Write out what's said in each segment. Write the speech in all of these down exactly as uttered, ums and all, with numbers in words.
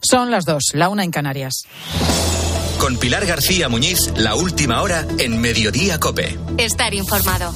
Son las dos, la una en Canarias. Con Pilar García Muñiz, la última hora en Mediodía COPE. Estar informado.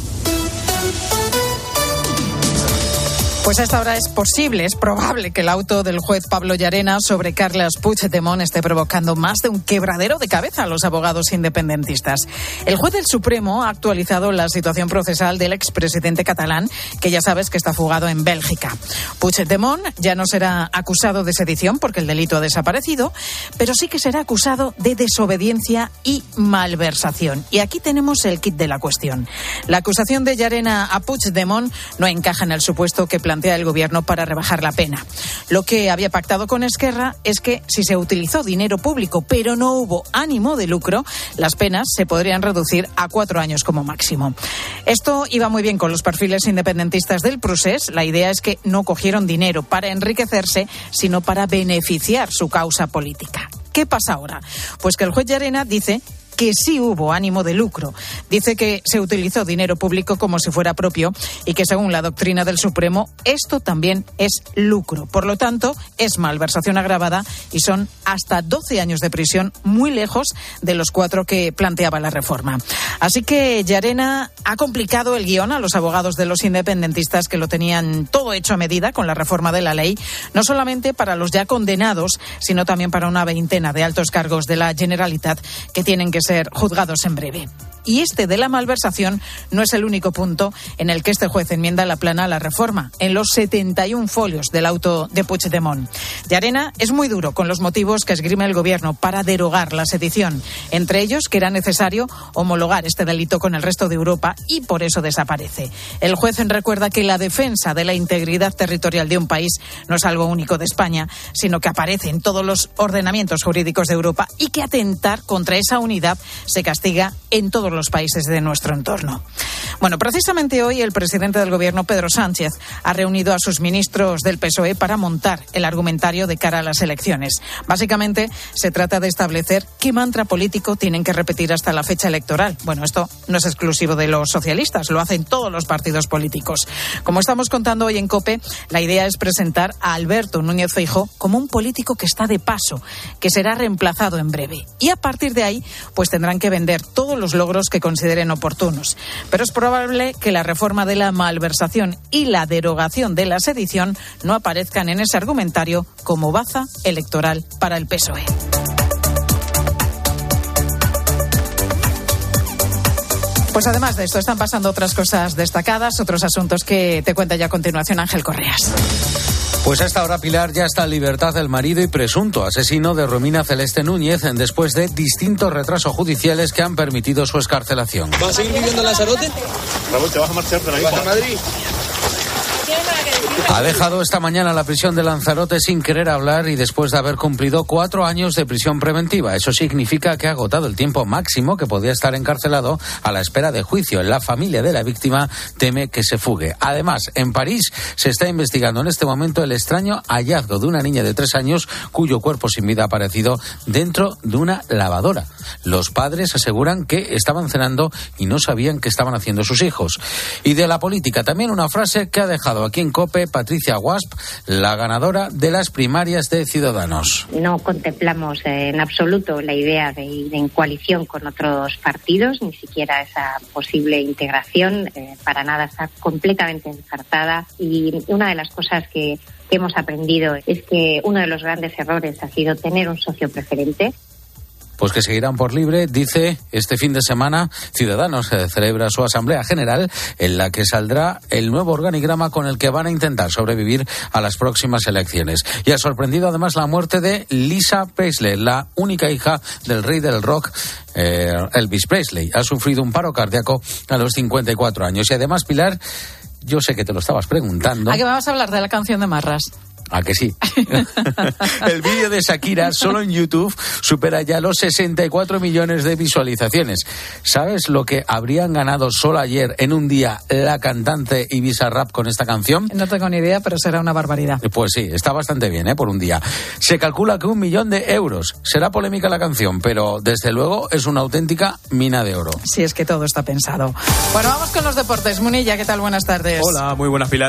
Pues a esta hora es posible, es probable que el auto del juez Pablo Llarena sobre Carles Puigdemont esté provocando más de un quebradero de cabeza a los abogados independentistas. El juez del Supremo ha actualizado la situación procesal del expresidente catalán, que ya sabes que está fugado en Bélgica. Puigdemont ya no será acusado de sedición porque el delito ha desaparecido, pero sí que será acusado de desobediencia y malversación. Y aquí tenemos el kit de la cuestión. La acusación de Llarena a Puigdemont no encaja en el supuesto que plantea el gobierno para rebajar la pena. Lo que había pactado con Esquerra es que si se utilizó dinero público pero no hubo ánimo de lucro, las penas se podrían reducir a cuatro años como máximo. Esto iba muy bien con los perfiles independentistas del procés. La idea es que no cogieron dinero para enriquecerse, sino para beneficiar su causa política. ¿Qué pasa ahora? Pues que el juez Llarena dice que sí hubo ánimo de lucro. Dice que se utilizó dinero público como si fuera propio y que según la doctrina del Supremo esto también es lucro. Por lo tanto, es malversación agravada y son hasta doce años de prisión, muy lejos de los cuatro que planteaba la reforma. Así que Llarena ha complicado el guión a los abogados de los independentistas que lo tenían todo hecho a medida con la reforma de la ley, no solamente para los ya condenados, sino también para una veintena de altos cargos de la Generalitat que tienen que ser juzgados en breve. Y este de la malversación no es el único punto en el que este juez enmienda la plana a la reforma, en los setenta y un folios del auto de Puigdemont. Llarena es muy duro con los motivos que esgrime el gobierno para derogar la sedición, entre ellos que era necesario homologar este delito con el resto de Europa y por eso desaparece. El juez recuerda que la defensa de la integridad territorial de un país no es algo único de España, sino que aparece en todos los ordenamientos jurídicos de Europa y que atentar contra esa unidad se castiga en todos los los países de nuestro entorno. Bueno, precisamente hoy el presidente del gobierno, Pedro Sánchez, ha reunido a sus ministros del P S O E para montar el argumentario de cara a las elecciones. Básicamente, se trata de establecer qué mantra político tienen que repetir hasta la fecha electoral. Bueno, esto no es exclusivo de los socialistas, lo hacen todos los partidos políticos. Como estamos contando hoy en COPE, la idea es presentar a Alberto Núñez Feijóo como un político que está de paso, que será reemplazado en breve. Y a partir de ahí, pues tendrán que vender todos los logros que consideren oportunos. Pero es probable que la reforma de la malversación y la derogación de la sedición no aparezcan en ese argumentario como baza electoral para el P S O E. Pues además de esto están pasando otras cosas destacadas, otros asuntos que te cuenta ya a continuación Ángel Correas. Pues a esta hora, Pilar, ya está en libertad el marido y presunto asesino de Romina Celeste Núñez después de distintos retrasos judiciales que han permitido su excarcelación. ¿Vas a seguir viviendo en Lanzarote? Raúl, ¿te vas a marchar de la ¿Vas a Madrid? Ha dejado esta mañana la prisión de Lanzarote sin querer hablar y después de haber cumplido cuatro años de prisión preventiva. Eso significa que ha agotado el tiempo máximo que podía estar encarcelado a la espera de juicio. La familia de la víctima teme que se fugue. Además, en París se está investigando en este momento el extraño hallazgo de una niña de tres años cuyo cuerpo sin vida ha aparecido dentro de una lavadora. Los padres aseguran que estaban cenando y no sabían qué estaban haciendo sus hijos. Y de la política, también una frase que ha dejado aquí en COPE Patricia Guasp, la ganadora de las primarias de Ciudadanos. No contemplamos en absoluto la idea de ir en coalición con otros partidos, ni siquiera esa posible integración, eh, para nada, está completamente descartada. Y una de las cosas que, que hemos aprendido es que uno de los grandes errores ha sido tener un socio preferente. Pues que seguirán por libre, dice, este fin de semana Ciudadanos eh, celebra su Asamblea General en la que saldrá el nuevo organigrama con el que van a intentar sobrevivir a las próximas elecciones. Y ha sorprendido además la muerte de Lisa Presley, la única hija del rey del rock, eh, Elvis Presley. Ha sufrido un paro cardíaco a los cincuenta y cuatro años. Y además, Pilar, yo sé que te lo estabas preguntando. ¿A qué vamos a hablar de la canción de Marras? ¿A que sí? El vídeo de Shakira solo en YouTube supera ya los sesenta y cuatro millones de visualizaciones. ¿Sabes lo que habrían ganado solo ayer en un día la cantante y Bizarrap con esta canción? No tengo ni idea, pero será una barbaridad. Pues sí, está bastante bien, ¿eh? Por un día. Se calcula que un millón de euros. Será polémica la canción, pero desde luego es una auténtica mina de oro. Sí, es que todo está pensado. Bueno, vamos con los deportes. Munilla, ¿qué tal? Buenas tardes. Hola, muy buenas, Pilar.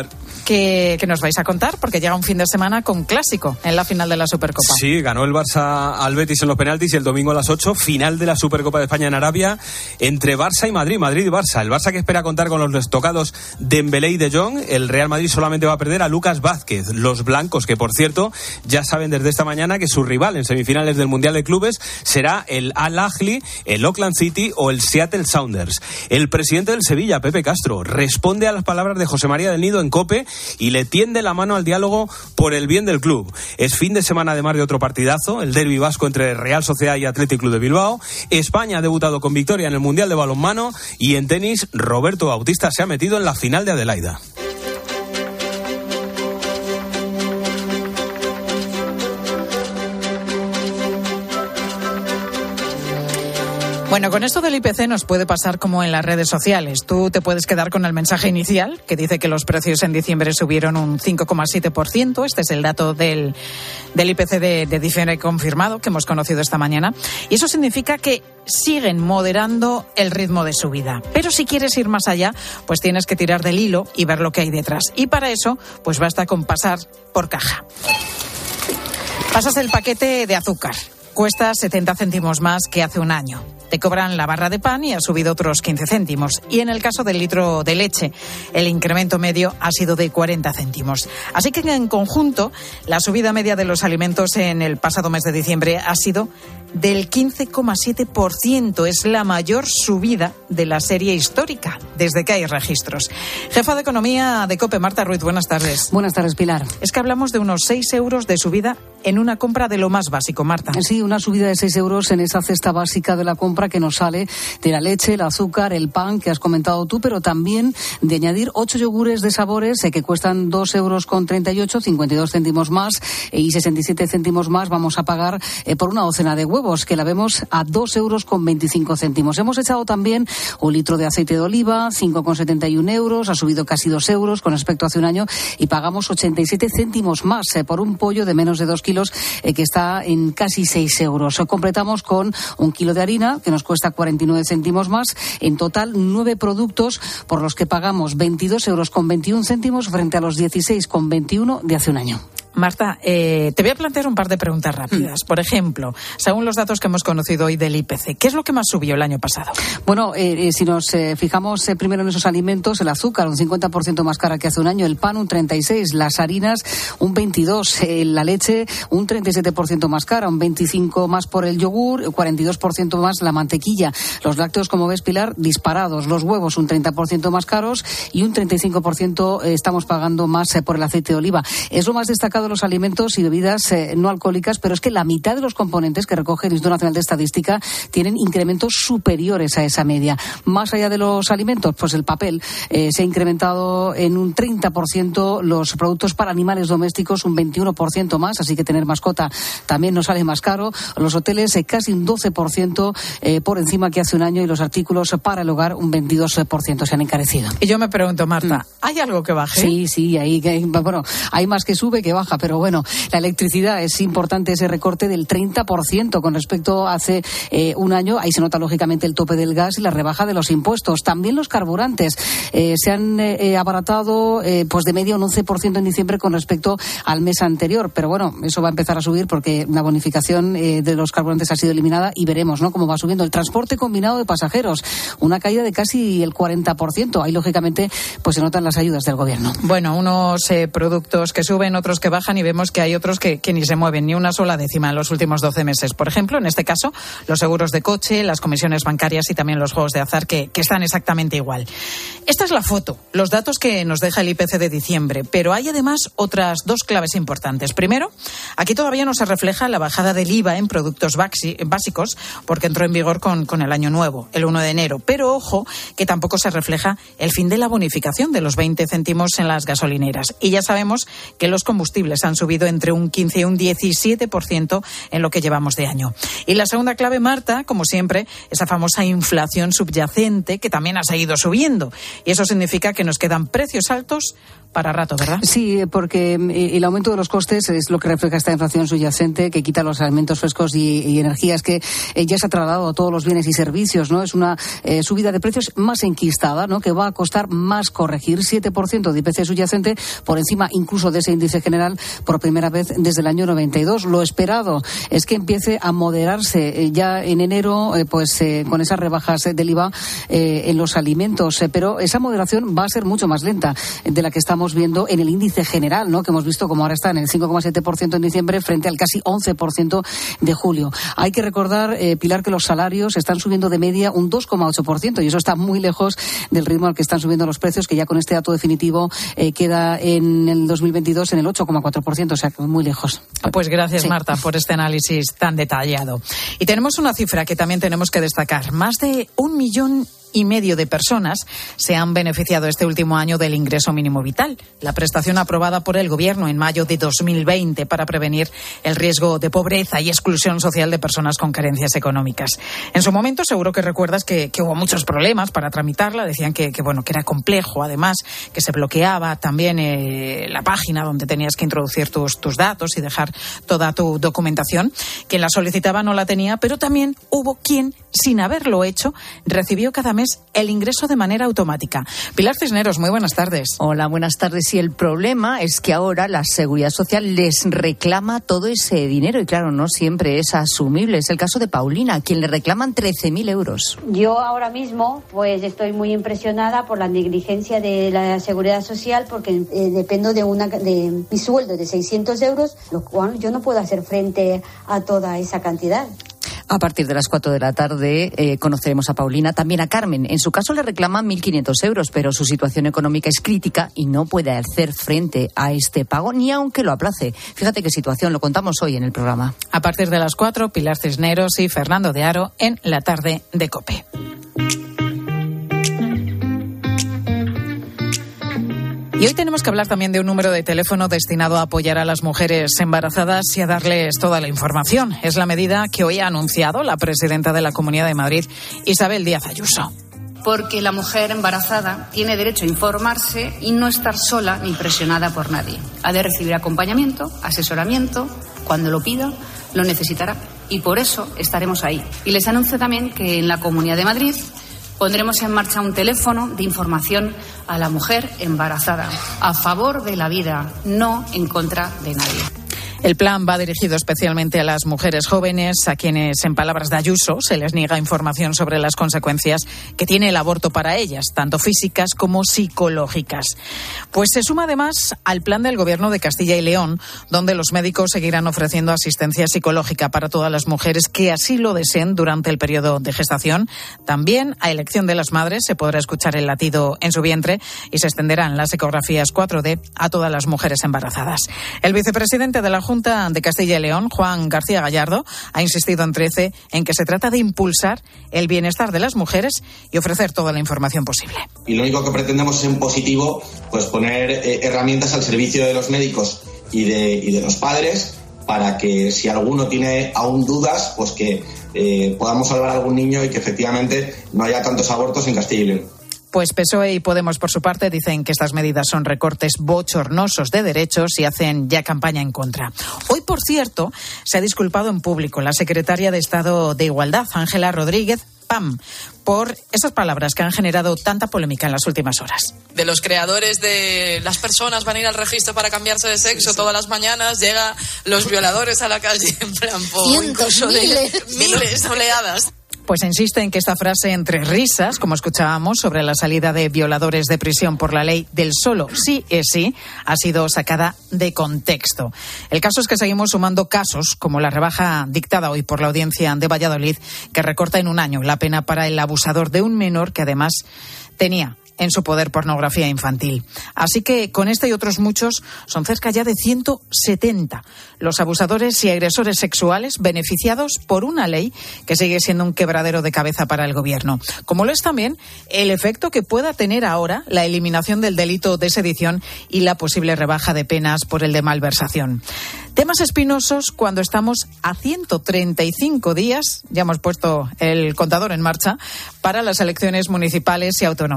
que, que nos vais a contar, porque llega un fin de semana con clásico en la final de la Supercopa. Sí, ganó el Barça al Betis en los penaltis y el domingo a las ocho, final de la Supercopa de España en Arabia, entre Barça y Madrid, Madrid y Barça. El Barça que espera contar con los tocados Dembélé y De Jong. El Real Madrid solamente va a perder a Lucas Vázquez. Los blancos, que por cierto, ya saben desde esta mañana que su rival en semifinales del Mundial de Clubes será el Al Ahly, el Auckland City o el Seattle Sounders. El presidente del Sevilla, Pepe Castro, responde a las palabras de José María del Nido en COPE y le tiende la mano al diálogo por el bien del club. Es fin de semana además de otro partidazo, el derbi vasco entre Real Sociedad y Athletic Club de Bilbao. España ha debutado con victoria en el Mundial de Balonmano y en tenis Roberto Bautista se ha metido en la final de Adelaida. Bueno, con esto del I P C nos puede pasar como en las redes sociales. Tú te puedes quedar con el mensaje inicial, que dice que los precios en diciembre subieron un cinco coma siete por ciento. Este es el dato del, del I P C de, de diciembre confirmado, que hemos conocido esta mañana. Y eso significa que siguen moderando el ritmo de subida. Pero si quieres ir más allá, pues tienes que tirar del hilo y ver lo que hay detrás. Y para eso, pues basta con pasar por caja. Pasas el paquete de azúcar. Cuesta setenta céntimos más que hace un año. Te cobran la barra de pan y ha subido otros quince céntimos. Y en el caso del litro de leche, el incremento medio ha sido de cuarenta céntimos. Así que en conjunto, la subida media de los alimentos en el pasado mes de diciembre ha sido del quince coma siete por ciento. Es la mayor subida de la serie histórica desde que hay registros. Jefa de Economía de COPE, Marta Ruiz, buenas tardes. Buenas tardes, Pilar. Es que hablamos de unos seis euros de subida en una compra de lo más básico, Marta. Sí, una subida de seis euros en esa cesta básica de la compra que nos sale de la leche, el azúcar, el pan que has comentado tú, pero también de añadir ocho yogures de sabores eh, que cuestan dos euros con treinta y ocho, cincuenta y dos céntimos más eh, y sesenta y siete céntimos más vamos a pagar eh, por una docena de huevos que la vemos a dos euros con veinticinco céntimos. Hemos echado también un litro de aceite de oliva, cinco con setenta y uno euros, ha subido casi dos euros con respecto a hace un año y pagamos ochenta y siete céntimos más eh, por un pollo de menos de dos kilos eh, que está en casi seis euros. Completamos con un kilo de harina que nos cuesta cuarenta y nueve céntimos más. En total, nueve productos por los que pagamos veintidós euros con veintiún céntimos frente a los dieciséis con veintiuno de hace un año. Marta, eh, te voy a plantear un par de preguntas rápidas. Por ejemplo, según los datos que hemos conocido hoy del I P C, ¿qué es lo que más subió el año pasado? Bueno, eh, eh, si nos eh, fijamos eh, primero en esos alimentos, el azúcar un cincuenta por ciento más cara que hace un año, el pan un treinta y seis por ciento, las harinas un veintidós por ciento, eh, la leche un treinta y siete por ciento más cara, un veinticinco por ciento más por el yogur, cuarenta y dos por ciento más la mantequilla. Los lácteos, como ves, Pilar, disparados. Los huevos un treinta por ciento más caros y un treinta y cinco por ciento eh, estamos pagando más eh, por el aceite de oliva. Es lo más destacado los alimentos y bebidas eh, no alcohólicas, pero es que la mitad de los componentes que recoge el Instituto Nacional de Estadística tienen incrementos superiores a esa media. Más allá de los alimentos, pues el papel eh, se ha incrementado en un treinta por ciento, los productos para animales domésticos un veintiuno por ciento más, así que tener mascota también nos sale más caro. Los hoteles eh, casi un doce por ciento eh, por encima que hace un año y los artículos para el hogar un veintidós por ciento se han encarecido. Y yo me pregunto, Marta, ¿hay algo que baje? Sí, sí, ahí, bueno, hay más que sube que baja, pero bueno, la electricidad es importante ese recorte del treinta por ciento con respecto a hace eh, un año. Ahí se nota lógicamente el tope del gas y la rebaja de los impuestos. También los carburantes eh, se han eh, abaratado eh, pues de media un once por ciento en diciembre con respecto al mes anterior, pero bueno, eso va a empezar a subir porque la bonificación eh, de los carburantes ha sido eliminada y veremos, ¿no?, cómo va subiendo. El transporte combinado de pasajeros, una caída de casi el cuarenta por ciento. Ahí lógicamente pues se notan las ayudas del gobierno. Bueno, unos eh, productos que suben, otros que bajan y vemos que hay otros que, que ni se mueven ni una sola décima en los últimos doce meses. Por ejemplo, en este caso, los seguros de coche, las comisiones bancarias y también los juegos de azar que, que están exactamente igual. Esta es la foto, los datos que nos deja el I P C de diciembre, pero hay además otras dos claves importantes. Primero, aquí todavía no se refleja la bajada del I V A en productos básicos porque entró en vigor con, con el año nuevo, el uno de enero. Pero ojo, que tampoco se refleja el fin de la bonificación de los veinte céntimos en las gasolineras. Y ya sabemos que los combustibles han subido entre un quince y un diecisiete por ciento en lo que llevamos de año. Y la segunda clave, Marta, como siempre, esa famosa inflación subyacente que también ha seguido subiendo. Y eso significa que nos quedan precios altos para rato, ¿verdad? Sí, porque el aumento de los costes es lo que refleja esta inflación subyacente que quita los alimentos frescos y, y energías que eh, ya se ha trasladado a todos los bienes y servicios, ¿no? Es una eh, subida de precios más enquistada, ¿no? Que va a costar más corregir, siete por ciento de I P C subyacente, por encima incluso de ese índice general por primera vez desde el año noventa y dos. Lo esperado es que empiece a moderarse eh, ya en enero, eh, pues eh, con esas rebajas eh, del I V A eh, en los alimentos, eh, pero esa moderación va a ser mucho más lenta de la que estamos viendo en el índice general, ¿no? Que hemos visto como ahora está en el cinco coma siete por ciento en diciembre frente al casi once por ciento de julio. Hay que recordar, eh, Pilar, que los salarios están subiendo de media un dos coma ocho por ciento y eso está muy lejos del ritmo al que están subiendo los precios, que ya con este dato definitivo eh, queda en el dos mil veintidós en el ocho coma cuatro por ciento, o sea, que muy lejos. Pues gracias, sí. Marta, por este análisis tan detallado. Y tenemos una cifra que también tenemos que destacar. Más de un millón y medio de personas se han beneficiado este último año del ingreso mínimo vital, la prestación aprobada por el Gobierno en mayo de dos mil veinte para prevenir el riesgo de pobreza y exclusión social de personas con carencias económicas. En su momento seguro que recuerdas que, que hubo muchos problemas para tramitarla, decían que, que bueno que era complejo, además que se bloqueaba también eh, la página donde tenías que introducir tus, tus datos y dejar toda tu documentación. Quien la solicitaba no la tenía, pero también hubo quien, sin haberlo hecho, recibió cada mes el ingreso de manera automática. Pilar Cisneros, muy buenas tardes. Hola, buenas tardes. Y el problema es que ahora la Seguridad Social les reclama todo ese dinero y claro, no siempre es asumible. Es el caso de Paulina, a quien le reclaman trece mil euros. Yo ahora mismo pues estoy muy impresionada por la negligencia de la Seguridad Social porque eh, dependo de, una, de mi sueldo de seiscientos euros, lo cual yo no puedo hacer frente a toda esa cantidad. A partir de las cuatro de la tarde eh, conoceremos a Paulina, también a Carmen. En su caso le reclaman mil quinientos euros, pero su situación económica es crítica y no puede hacer frente a este pago ni aunque lo aplace. Fíjate qué situación, lo contamos hoy en el programa. A partir de las cuatro, Pilar Cisneros y Fernando de Aro en La Tarde de COPE. Y hoy tenemos que hablar también de un número de teléfono destinado a apoyar a las mujeres embarazadas y a darles toda la información. Es la medida que hoy ha anunciado la presidenta de la Comunidad de Madrid, Isabel Díaz Ayuso. Porque la mujer embarazada tiene derecho a informarse y no estar sola ni presionada por nadie. Ha de recibir acompañamiento, asesoramiento, cuando lo pida, lo necesitará. Y por eso estaremos ahí. Y les anuncio también que en la Comunidad de Madrid pondremos en marcha un teléfono de información a la mujer embarazada, a favor de la vida, no en contra de nadie. El plan va dirigido especialmente a las mujeres jóvenes, a quienes, en palabras de Ayuso, se les niega información sobre las consecuencias que tiene el aborto para ellas, tanto físicas como psicológicas. Pues se suma además al plan del Gobierno de Castilla y León, donde los médicos seguirán ofreciendo asistencia psicológica para todas las mujeres que así lo deseen durante el periodo de gestación. También, a elección de las madres, se podrá escuchar el latido en su vientre y se extenderán las ecografías cuatro D a todas las mujeres embarazadas. El vicepresidente de la Junta de Castilla y León, Juan García Gallardo, ha insistido en trece en que se trata de impulsar el bienestar de las mujeres y ofrecer toda la información posible. Y lo único que pretendemos es en positivo, pues poner eh, herramientas al servicio de los médicos y de, y de los padres para que si alguno tiene aún dudas, pues que eh, podamos salvar a algún niño y que efectivamente no haya tantos abortos en Castilla y León. Pues P S O E y Podemos, por su parte, dicen que estas medidas son recortes bochornosos de derechos y hacen ya campaña en contra. Hoy, por cierto, se ha disculpado en público la secretaria de Estado de Igualdad, Ángela Rodríguez Pam, por esas palabras que han generado tanta polémica en las últimas horas. De los creadores de las personas van a ir al registro para cambiarse de sexo sí, sí. todas las mañanas, llegan los violadores a la calle en plan, po, incluso miles, de, miles, oleadas. Pues insiste en que esta frase entre risas, como escuchábamos, sobre la salida de violadores de prisión por la ley del solo sí es sí, ha sido sacada de contexto. El caso es que seguimos sumando casos, como la rebaja dictada hoy por la Audiencia de Valladolid, que recorta en un año la pena para el abusador de un menor que además tenía en su poder pornografía infantil. Así que con este y otros muchos son cerca ya de ciento setenta los abusadores y agresores sexuales beneficiados por una ley que sigue siendo un quebradero de cabeza para el Gobierno. Como lo es también el efecto que pueda tener ahora la eliminación del delito de sedición y la posible rebaja de penas por el de malversación. Temas espinosos cuando estamos a ciento treinta y cinco días, ya hemos puesto el contador en marcha, para las elecciones municipales y autonómicas.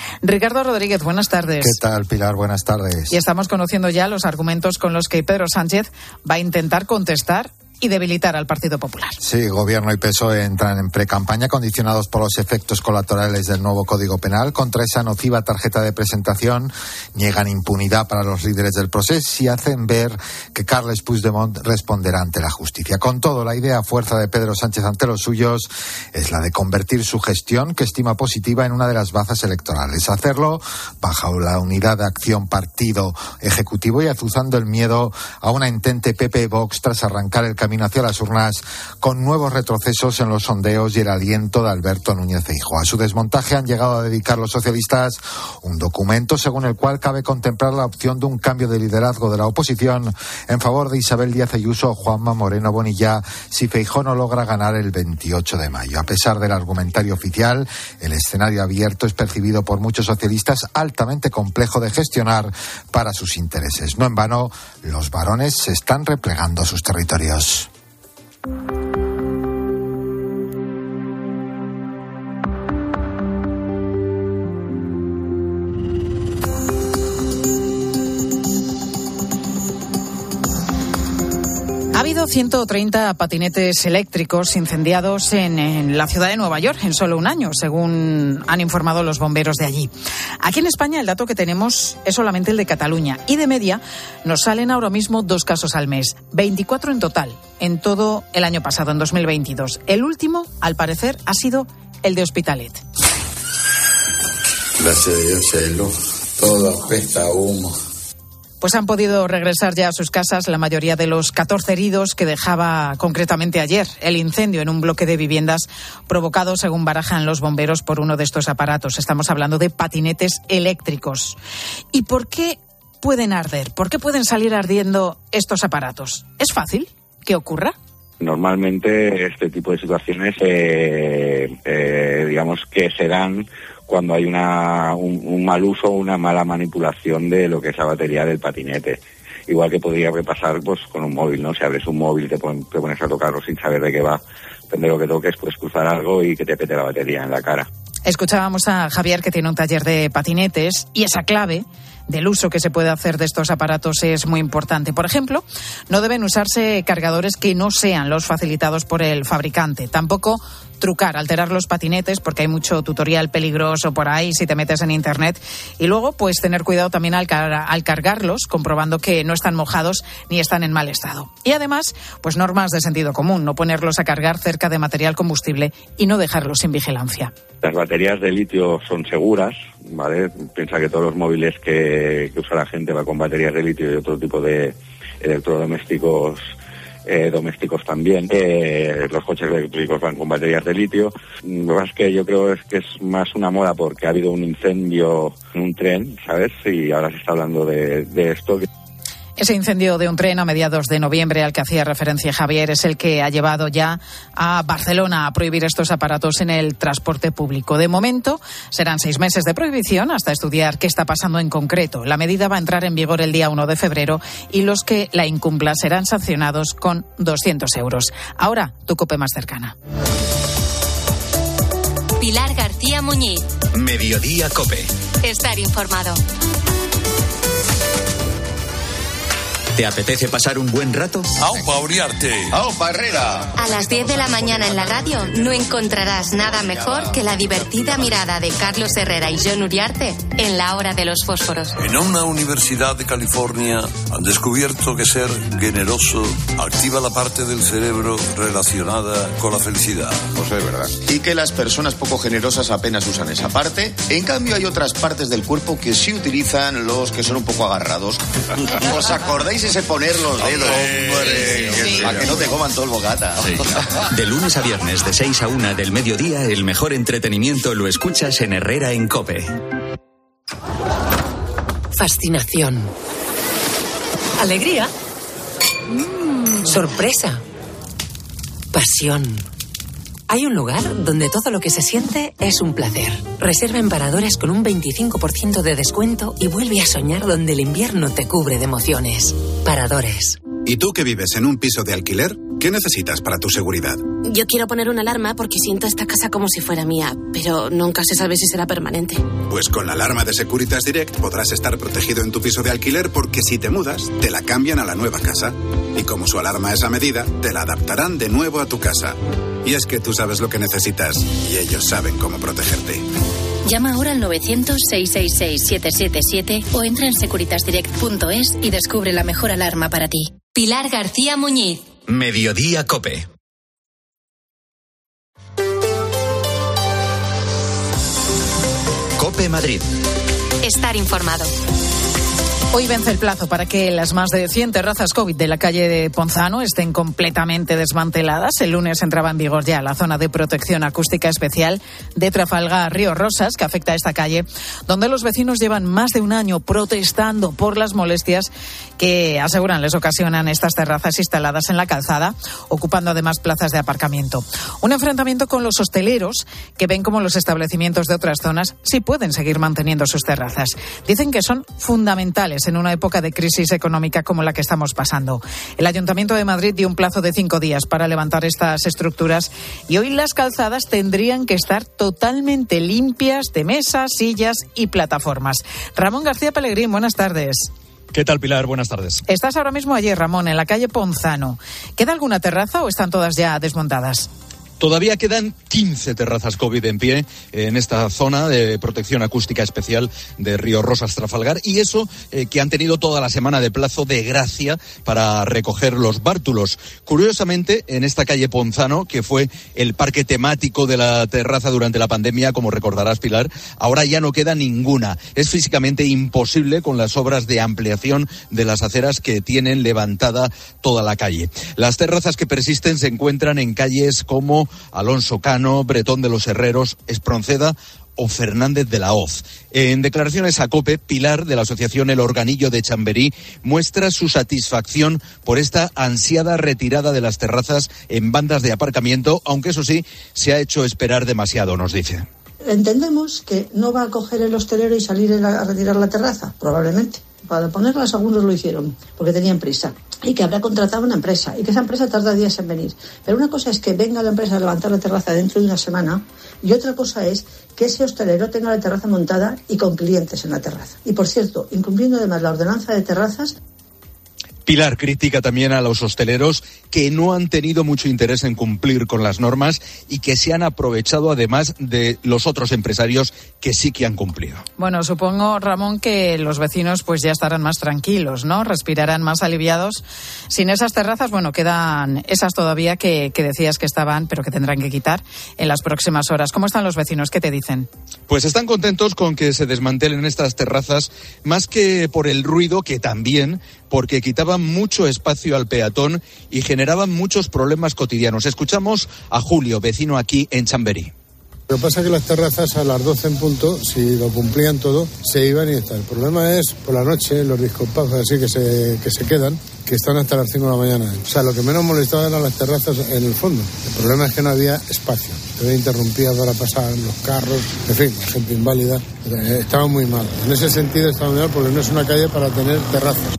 Ricardo Rodríguez, buenas tardes. ¿Qué tal, Pilar? Buenas tardes. Y estamos conociendo ya los argumentos con los que Pedro Sánchez va a intentar contestar y debilitar al Partido Popular. Sí, Gobierno y P S O E entran en precampaña condicionados por los efectos colaterales del nuevo Código Penal. Contra esa nociva tarjeta de presentación niegan impunidad para los líderes del proceso y hacen ver que Carles Puigdemont responderá ante la justicia. Con todo, la idea fuerza de Pedro Sánchez ante los suyos es la de convertir su gestión, que estima positiva, en una de las bazas electorales. Hacerlo bajo la unidad de acción partido-ejecutivo y azuzando el miedo a una entente P P-Vox tras arrancar el camino hacia las urnas con nuevos retrocesos en los sondeos y el aliento de Alberto Núñez Feijóo. A su desmontaje han llegado a dedicar los socialistas un documento según el cual cabe contemplar la opción de un cambio de liderazgo de la oposición en favor de Isabel Díaz Ayuso o Juanma Moreno Bonilla si Feijóo no logra ganar el veintiocho de mayo. A pesar del argumentario oficial, el escenario abierto es percibido por muchos socialistas altamente complejo de gestionar para sus intereses. No en vano, los varones se están replegando a sus territorios. Ha habido ciento treinta patinetes eléctricos incendiados en, en la ciudad de Nueva York en solo un año, según han informado los bomberos de allí. Aquí en España el dato que tenemos es solamente el de Cataluña y de media nos salen ahora mismo dos casos al mes, veinticuatro en total, en todo el año pasado, en dos mil veintidós. El último, al parecer, ha sido el de Hospitalet. Gracias a Dios, cielo, todo apesta a humo. Pues han podido regresar ya a sus casas la mayoría de los catorce heridos que dejaba concretamente ayer el incendio en un bloque de viviendas provocado, según barajan los bomberos, por uno de estos aparatos. Estamos hablando de patinetes eléctricos. ¿Y por qué pueden arder? ¿Por qué pueden salir ardiendo estos aparatos? ¿Es fácil que ocurra? Normalmente este tipo de situaciones, eh, eh, digamos que se dan cuando hay una, un, un mal uso o una mala manipulación de lo que es la batería del patinete. Igual que podría repasar pues con un móvil, ¿no? Si abres un móvil, te, pon, te pones a tocarlo sin saber de qué va, depende de lo que toques, puedes cruzar algo y que te pete la batería en la cara. Escuchábamos a Javier, que tiene un taller de patinetes, y esa clave del uso que se puede hacer de estos aparatos es muy importante. Por ejemplo, no deben usarse cargadores que no sean los facilitados por el fabricante. Tampoco trucar, alterar los patinetes, porque hay mucho tutorial peligroso por ahí si te metes en internet. Y luego, pues tener cuidado también al, car- al cargarlos, comprobando que no están mojados ni están en mal estado. Y además, pues normas de sentido común, no ponerlos a cargar cerca de material combustible y no dejarlos sin vigilancia. Las baterías de litio son seguras, ¿vale? Piensa que todos los móviles que, que usa la gente va con baterías de litio y otro tipo de electrodomésticos eh, domésticos también. Eh, los coches eléctricos van con baterías de litio. Lo que pasa es que yo creo es que es más una moda porque ha habido un incendio en un tren, ¿sabes? Y ahora se está hablando de, de esto. Ese incendio de un tren a mediados de noviembre al que hacía referencia Javier es el que ha llevado ya a Barcelona a prohibir estos aparatos en el transporte público. De momento serán seis meses de prohibición hasta estudiar qué está pasando en concreto. La medida va a entrar en vigor el día uno de febrero y los que la incumplan serán sancionados con doscientos euros. Ahora, tu COPE más cercana. Pilar García Muñiz. Mediodía COPE. Estar informado. ¿Te apetece pasar un buen rato? ¡Aupa Uriarte! ¡Aupa Herrera! A las diez de la mañana en la radio no encontrarás nada mejor que la divertida mirada de Carlos Herrera y Jon Uriarte en la hora de los fósforos. En una universidad de California han descubierto que ser generoso activa la parte del cerebro relacionada con la felicidad. Pues es verdad. Y que las personas poco generosas apenas usan esa parte. En cambio hay otras partes del cuerpo que sí utilizan los que son un poco agarrados. ¿Os acordáis ese poner los dedos? Hombre, sí, sí, para que no te coman todo el bocata. Sí. De lunes a viernes, de seis a una del mediodía, el mejor entretenimiento lo escuchas en Herrera en COPE. Fascinación. Alegría. Mm, sorpresa. Pasión. Hay un lugar donde todo lo que se siente es un placer. Reserva en Paradores con un veinticinco por ciento de descuento y vuelve a soñar donde el invierno te cubre de emociones. Paradores. ¿Y tú que vives en un piso de alquiler? ¿Qué necesitas para tu seguridad? Yo quiero poner una alarma porque siento esta casa como si fuera mía, pero nunca se sabe si será permanente. Pues con la alarma de Securitas Direct podrás estar protegido en tu piso de alquiler porque si te mudas, te la cambian a la nueva casa. Y como su alarma es a medida, te la adaptarán de nuevo a tu casa. Y es que tú sabes lo que necesitas y ellos saben cómo protegerte. Llama ahora al novecientos, seiscientos sesenta y seis, setecientos setenta y siete o entra en securitas direct punto es y descubre la mejor alarma para ti. Pilar García Muñiz. Mediodía COPE. COPE Madrid. Estar informado. Hoy vence el plazo para que las más de cien terrazas COVID de la calle de Ponzano estén completamente desmanteladas. El lunes entraba en vigor ya la zona de protección acústica especial de Trafalgar Río Rosas, que afecta a esta calle, donde los vecinos llevan más de un año protestando por las molestias que aseguran les ocasionan estas terrazas instaladas en la calzada, ocupando además plazas de aparcamiento. Un enfrentamiento con los hosteleros, que ven como los establecimientos de otras zonas sí pueden seguir manteniendo sus terrazas. Dicen que son fundamentales en una época de crisis económica como la que estamos pasando. El Ayuntamiento de Madrid dio un plazo de cinco días para levantar estas estructuras y hoy las calzadas tendrían que estar totalmente limpias de mesas, sillas y plataformas. Ramón García Pellegrín, buenas tardes. ¿Qué tal, Pilar? Buenas tardes. Estás ahora mismo allí, Ramón, en la calle Ponzano. ¿Queda alguna terraza o están todas ya desmontadas? Todavía quedan quince terrazas COVID en pie en esta zona de protección acústica especial de Río Rosas Trafalgar, y eso eh, que han tenido toda la semana de plazo de gracia para recoger los bártulos. Curiosamente, en esta calle Ponzano, que fue el parque temático de la terraza durante la pandemia, como recordarás, Pilar, ahora ya no queda ninguna. Es físicamente imposible con las obras de ampliación de las aceras que tienen levantada toda la calle. Las terrazas que persisten se encuentran en calles como Alonso Cano, Bretón de los Herreros, Espronceda o Fernández de la Hoz. En declaraciones a COPE, Pilar, de la asociación El Organillo de Chamberí, muestra su satisfacción por esta ansiada retirada de las terrazas en bandas de aparcamiento, aunque eso sí, se ha hecho esperar demasiado, nos dice. Entendemos que no va a coger el hostelero y salir a retirar la terraza, probablemente. Para ponerlas algunos lo hicieron porque tenían prisa y que habrá contratado una empresa y que esa empresa tarda días en venir. Pero una cosa es que venga la empresa a levantar la terraza dentro de una semana y otra cosa es que ese hostelero tenga la terraza montada y con clientes en la terraza. Y por cierto, incumpliendo además la ordenanza de terrazas. Pilar critica también a los hosteleros que no han tenido mucho interés en cumplir con las normas y que se han aprovechado además de los otros empresarios que sí que han cumplido. Bueno, supongo, Ramón, que los vecinos pues ya estarán más tranquilos, ¿no? Respirarán más aliviados. Sin esas terrazas, bueno, quedan esas todavía que, que decías que estaban, pero que tendrán que quitar en las próximas horas. ¿Cómo están los vecinos? ¿Qué te dicen? Pues están contentos con que se desmantelen estas terrazas, más que por el ruido, que también, porque quitaban mucho espacio al peatón y generaban muchos problemas cotidianos. Escuchamos a Julio, vecino aquí en Chamberí. Lo que pasa es que las terrazas a las doce en punto, si lo cumplían todo, se iban y tal. El problema es por la noche, los discopubs así que se, que se quedan, que están hasta las cinco de la mañana. O sea, lo que menos molestaba eran las terrazas en el fondo. El problema es que no había espacio. Se ve interrumpida para pasar los carros, en fin, la gente inválida. Estaba muy mal. En ese sentido estaba muy mal porque no es una calle para tener terrazas.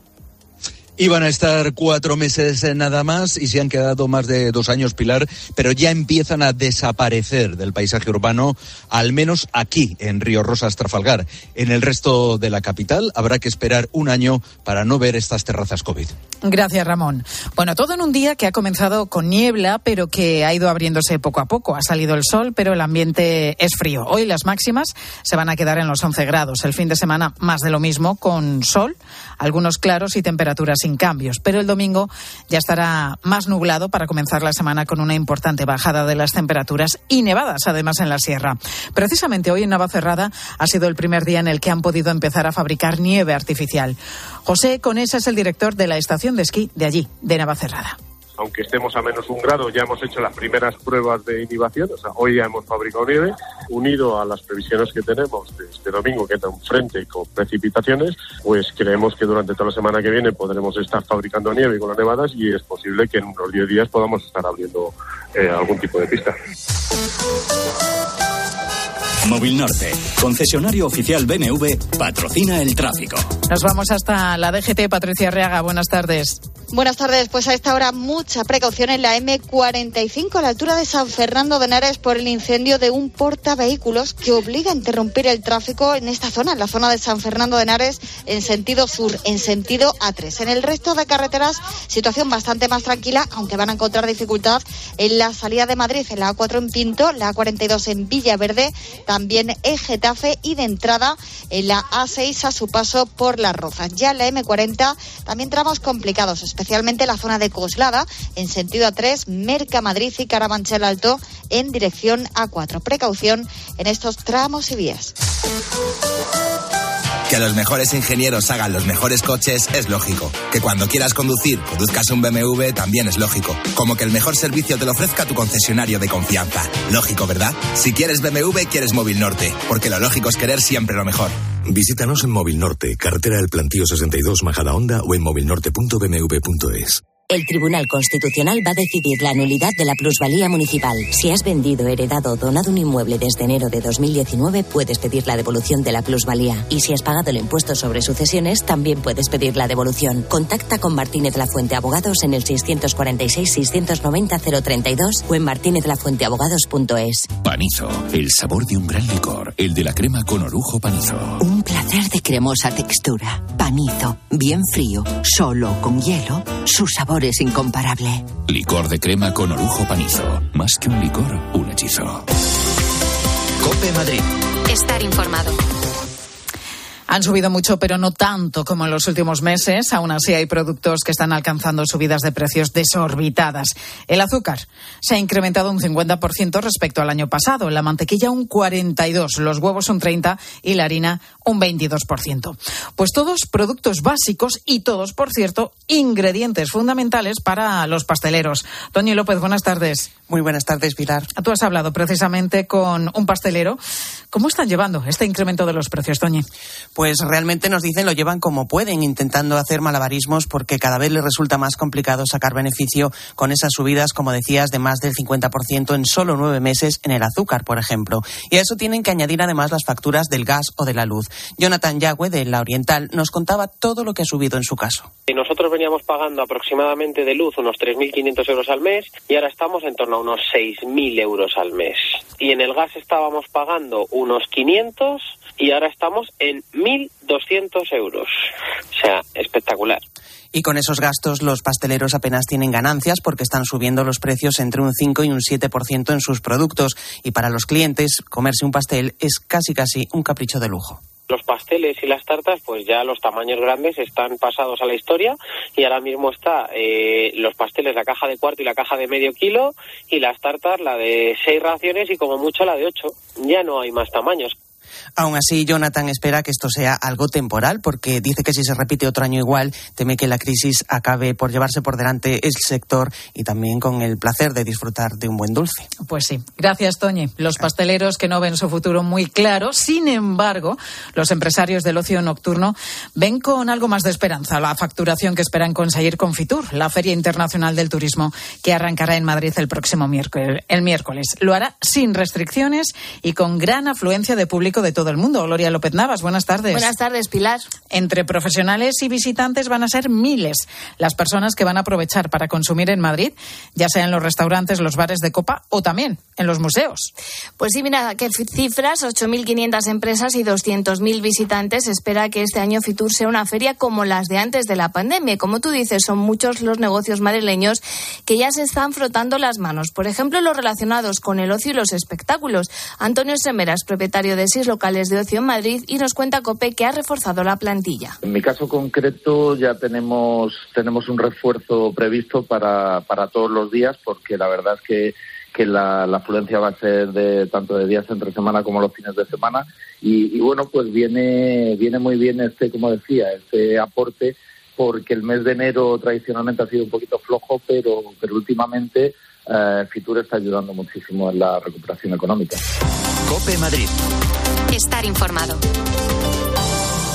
Iban a estar cuatro meses nada más y se han quedado más de dos años, Pilar, pero ya empiezan a desaparecer del paisaje urbano, al menos aquí, en Río Rosas Trafalgar. En el resto de la capital habrá que esperar un año para no ver estas terrazas COVID. Gracias, Ramón. Bueno, todo en un día que ha comenzado con niebla, pero que ha ido abriéndose poco a poco. Ha salido el sol, pero el ambiente es frío. Hoy las máximas se van a quedar en los once grados. El fin de semana más de lo mismo, con sol, algunos claros y temperaturas sin cambios, pero el domingo ya estará más nublado para comenzar la semana con una importante bajada de las temperaturas y nevadas, además, en la sierra. Precisamente hoy en Navacerrada ha sido el primer día en el que han podido empezar a fabricar nieve artificial. José Conesa es el director de la estación de esquí de allí, de Navacerrada. Aunque estemos a menos un grado, ya hemos hecho las primeras pruebas de inhibición, o sea, hoy ya hemos fabricado nieve, unido a las previsiones que tenemos de este domingo, que entra un frente con precipitaciones, pues creemos que durante toda la semana que viene podremos estar fabricando nieve con las nevadas y es posible que en unos diez días podamos estar abriendo eh, algún tipo de pista. Móvil Norte, concesionario oficial B M W, patrocina el tráfico. Nos vamos hasta la D G T. Patricia Arriaga, buenas tardes. Buenas tardes. Pues a esta hora mucha precaución en la eme cuarenta y cinco a la altura de San Fernando de Henares por el incendio de un portavehículos que obliga a interrumpir el tráfico en esta zona, en la zona de San Fernando de Henares en sentido sur, en sentido A tres. En el resto de carreteras, situación bastante más tranquila, aunque van a encontrar dificultad en la salida de Madrid, en la A cuatro en Pinto, la A cuarenta y dos en Villaverde, también en Getafe y de entrada en la A seis a su paso por Las Rozas. Ya en la eme cuarenta también tramos complicados, especialmente la zona de Coslada, en sentido A tres, Mercamadrid y Carabanchel Alto, en dirección A cuatro. Precaución en estos tramos y vías. Que los mejores ingenieros hagan los mejores coches es lógico. Que cuando quieras conducir, conduzcas un be eme ve también es lógico. Como que el mejor servicio te lo ofrezca tu concesionario de confianza. Lógico, ¿verdad? Si quieres be eme ve, quieres Móvil Norte. Porque lo lógico es querer siempre lo mejor. Visítanos en Móvil Norte, carretera del Plantío sesenta y dos, Majadahonda, o en movilnorte punto b m w punto es. El Tribunal Constitucional va a decidir la nulidad de la plusvalía municipal. Si has vendido, heredado o donado un inmueble desde enero de dos mil diecinueve, puedes pedir la devolución de la plusvalía. Y si has pagado el impuesto sobre sucesiones, también puedes pedir la devolución. Contacta con Martínez Lafuente Abogados en el seiscientos cuarenta y seis, seiscientos noventa, cero treinta y dos o en martínez lafuente abogados punto es. Panizo, el sabor de un gran licor, el de la crema con orujo Panizo. Un placer de cremosa textura. Panizo, bien frío, solo con hielo, su sabor es incomparable. Licor de crema con orujo Panizo. Más que un licor, un hechizo. COPE Madrid. Estar informado. Han subido mucho, pero no tanto como en los últimos meses. Aún así hay productos que están alcanzando subidas de precios desorbitadas. El azúcar se ha incrementado un cincuenta por ciento respecto al año pasado, la mantequilla un cuarenta y dos por ciento, los huevos un treinta por ciento y la harina un veintidós por ciento. Pues todos productos básicos y todos, por cierto, ingredientes fundamentales para los pasteleros. Toñi López, buenas tardes. Muy buenas tardes, Pilar. Tú has hablado precisamente con un pastelero. ¿Cómo están llevando este incremento de los precios, Toñi? Pues realmente nos dicen lo llevan como pueden, intentando hacer malabarismos porque cada vez les resulta más complicado sacar beneficio con esas subidas, como decías, de más del cincuenta por ciento en solo nueve meses en el azúcar, por ejemplo. Y a eso tienen que añadir además las facturas del gas o de la luz. Jonathan Yagüe, de La Oriental, nos contaba todo lo que ha subido en su caso. Nosotros veníamos pagando aproximadamente de luz unos tres mil quinientos euros al mes y ahora estamos en torno a unos seis mil euros al mes. Y en el gas estábamos pagando unos quinientos y ahora estamos en mil doscientos euros. O sea, espectacular. Y con esos gastos los pasteleros apenas tienen ganancias porque están subiendo los precios entre un cinco y un siete por ciento en sus productos. Y para los clientes, comerse un pastel es casi casi un capricho de lujo. Los pasteles y las tartas, pues ya los tamaños grandes están pasados a la historia y ahora mismo está eh, los pasteles, la caja de cuarto y la caja de medio kilo, y las tartas, la de seis raciones y como mucho la de ocho. Ya no hay más tamaños. Aún así, Jonathan espera que esto sea algo temporal porque dice que si se repite otro año igual, teme que la crisis acabe por llevarse por delante el sector y también con el placer de disfrutar de un buen dulce. Pues sí. Gracias, Toñi. Los pasteleros que no ven su futuro muy claro. Sin embargo, los empresarios del ocio nocturno ven con algo más de esperanza la facturación que esperan conseguir con Fitur, la Feria Internacional del Turismo, que arrancará en Madrid el próximo miércoles. El miércoles. Lo hará sin restricciones y con gran afluencia de público de todo el mundo. Gloria López Navas, buenas tardes. Buenas tardes, Pilar. Entre profesionales y visitantes van a ser miles las personas que van a aprovechar para consumir en Madrid, ya sea en los restaurantes, los bares de copa o también en los museos. Pues sí, mira, qué cifras, ocho mil quinientas empresas y doscientos mil visitantes. Espera que este año Fitur sea una feria como las de antes de la pandemia. Como tú dices, son muchos los negocios madrileños que ya se están frotando las manos. Por ejemplo, los relacionados con el ocio y los espectáculos. Antonio Semeras, propietario de seis locales de ocio en Madrid, y nos cuenta COPE que ha reforzado la plantilla. En mi caso concreto ya tenemos tenemos un refuerzo previsto para, para todos los días, porque la verdad es que, que la, la afluencia va a ser de tanto de días entre semana como los fines de semana y, y bueno, pues viene viene muy bien este, como decía, este aporte, porque el mes de enero tradicionalmente ha sido un poquito flojo, pero, pero últimamente eh, Fitur está ayudando muchísimo en la recuperación económica. COPE Madrid. Estar informado.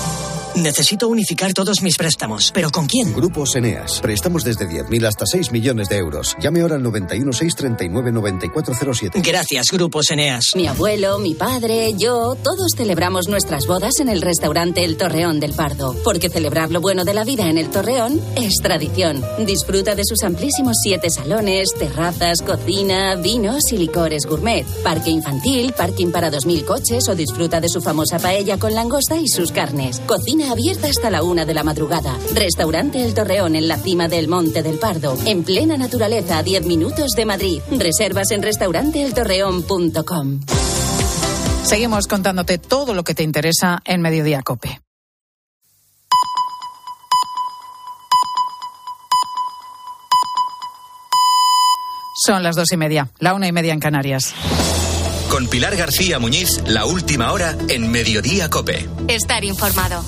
Necesito unificar todos mis préstamos. ¿Pero con quién? Grupos Eneas. Préstamos desde diez mil hasta seis millones de euros. Llame ahora al noventa y uno, seiscientos treinta y nueve, noventa y cuatro cero siete. Gracias, Grupos Eneas. Mi abuelo, mi padre, yo, todos celebramos nuestras bodas en el restaurante El Torreón del Pardo. Porque celebrar lo bueno de la vida en El Torreón es tradición. Disfruta de sus amplísimos siete salones, terrazas, cocina, vinos y licores gourmet. Parque infantil, parking para dos mil coches o disfruta de su famosa paella con langosta y sus carnes. Cocina abierta hasta la una de la madrugada. Restaurante El Torreón en la cima del Monte del Pardo. En plena naturaleza a diez minutos de Madrid. Reservas en restaurante el torreón punto com. Seguimos contándote todo lo que te interesa en Mediodía COPE. Son las dos y media, la una y media en Canarias. Con Pilar García Muñiz, la última hora en Mediodía COPE. Estar informado.